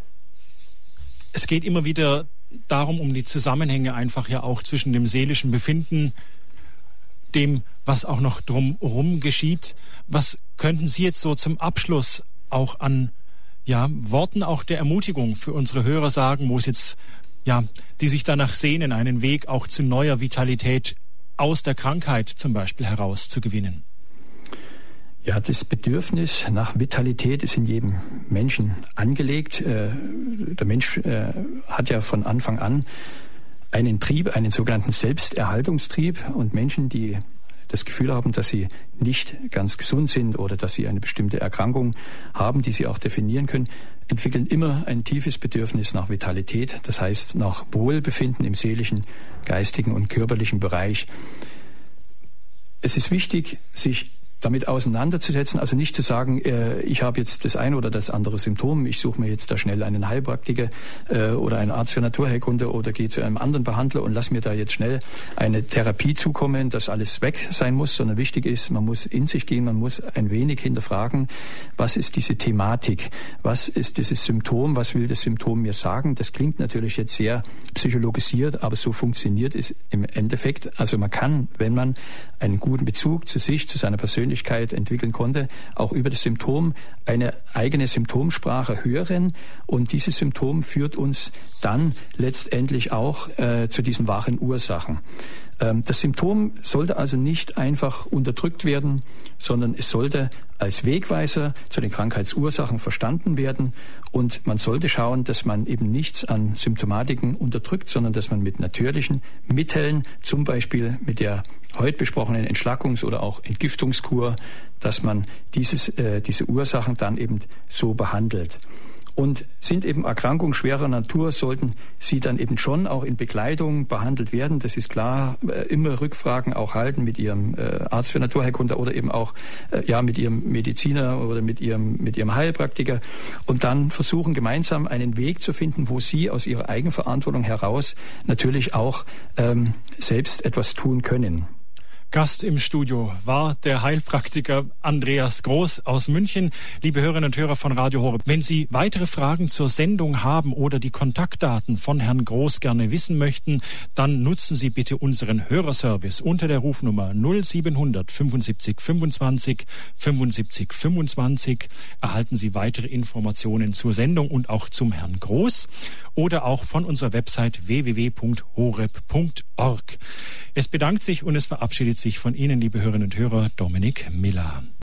es geht immer wieder darum, um die Zusammenhänge einfach ja auch zwischen dem seelischen Befinden, dem, was auch noch drumherum geschieht. Was könnten Sie jetzt so zum Abschluss auch an ja, Worten auch der Ermutigung für unsere Hörer sagen, wo es jetzt, ja, die sich danach sehnen, einen Weg auch zu neuer Vitalität aus der Krankheit zum Beispiel heraus zu gewinnen? Ja, das Bedürfnis nach Vitalität ist in jedem Menschen angelegt. Der Mensch hat ja von Anfang an einen Trieb, einen sogenannten Selbsterhaltungstrieb, und Menschen, die das Gefühl haben, dass sie nicht ganz gesund sind oder dass sie eine bestimmte Erkrankung haben, die sie auch definieren können, entwickeln immer ein tiefes Bedürfnis nach Vitalität, das heißt nach Wohlbefinden im seelischen, geistigen und körperlichen Bereich. Es ist wichtig, sich damit auseinanderzusetzen, also nicht zu sagen, äh, ich habe jetzt das eine oder das andere Symptom, ich suche mir jetzt da schnell einen Heilpraktiker äh, oder einen Arzt für Naturheilkunde oder gehe zu einem anderen Behandler und lass mir da jetzt schnell eine Therapie zukommen, dass alles weg sein muss, sondern wichtig ist, man muss in sich gehen, man muss ein wenig hinterfragen, was ist diese Thematik, was ist dieses Symptom, was will das Symptom mir sagen? Das klingt natürlich jetzt sehr psychologisiert, aber so funktioniert es im Endeffekt. Also man kann, wenn man einen guten Bezug zu sich, zu seiner Persönlichkeit entwickeln konnte, auch über das Symptom eine eigene Symptomsprache hören, und dieses Symptom führt uns dann letztendlich auch äh, zu diesen wahren Ursachen. Ähm, das Symptom sollte also nicht einfach unterdrückt werden, sondern es sollte als Wegweiser zu den Krankheitsursachen verstanden werden, und man sollte schauen, dass man eben nichts an Symptomatiken unterdrückt, sondern dass man mit natürlichen Mitteln, zum Beispiel mit der heute besprochenen Entschlackungs- oder auch Entgiftungskur, dass man dieses, äh, diese Ursachen dann eben so behandelt. Und sind eben Erkrankungen schwerer Natur, sollten sie dann eben schon auch in Begleitung behandelt werden. Das ist klar, immer Rückfragen auch halten mit ihrem Arzt für Naturheilkunde oder eben auch ja mit ihrem Mediziner oder mit ihrem mit ihrem Heilpraktiker, und dann versuchen gemeinsam einen Weg zu finden, wo sie aus ihrer Eigenverantwortung heraus natürlich auch ähm, selbst etwas tun können. Gast im Studio war der Heilpraktiker Andreas Groß aus München. Liebe Hörerinnen und Hörer von Radio Horeb, wenn Sie weitere Fragen zur Sendung haben oder die Kontaktdaten von Herrn Groß gerne wissen möchten, dann nutzen Sie bitte unseren Hörerservice unter der Rufnummer null siebenhundert fünfundsiebzig fünfundzwanzig fünfundsiebzig fünfundzwanzig. Erhalten Sie weitere Informationen zur Sendung und auch zum Herrn Groß oder auch von unserer Website w w w punkt horeb punkt org. Es bedankt sich und es verabschiedet sich von Ihnen, liebe Hörerinnen und Hörer, Dominik Miller.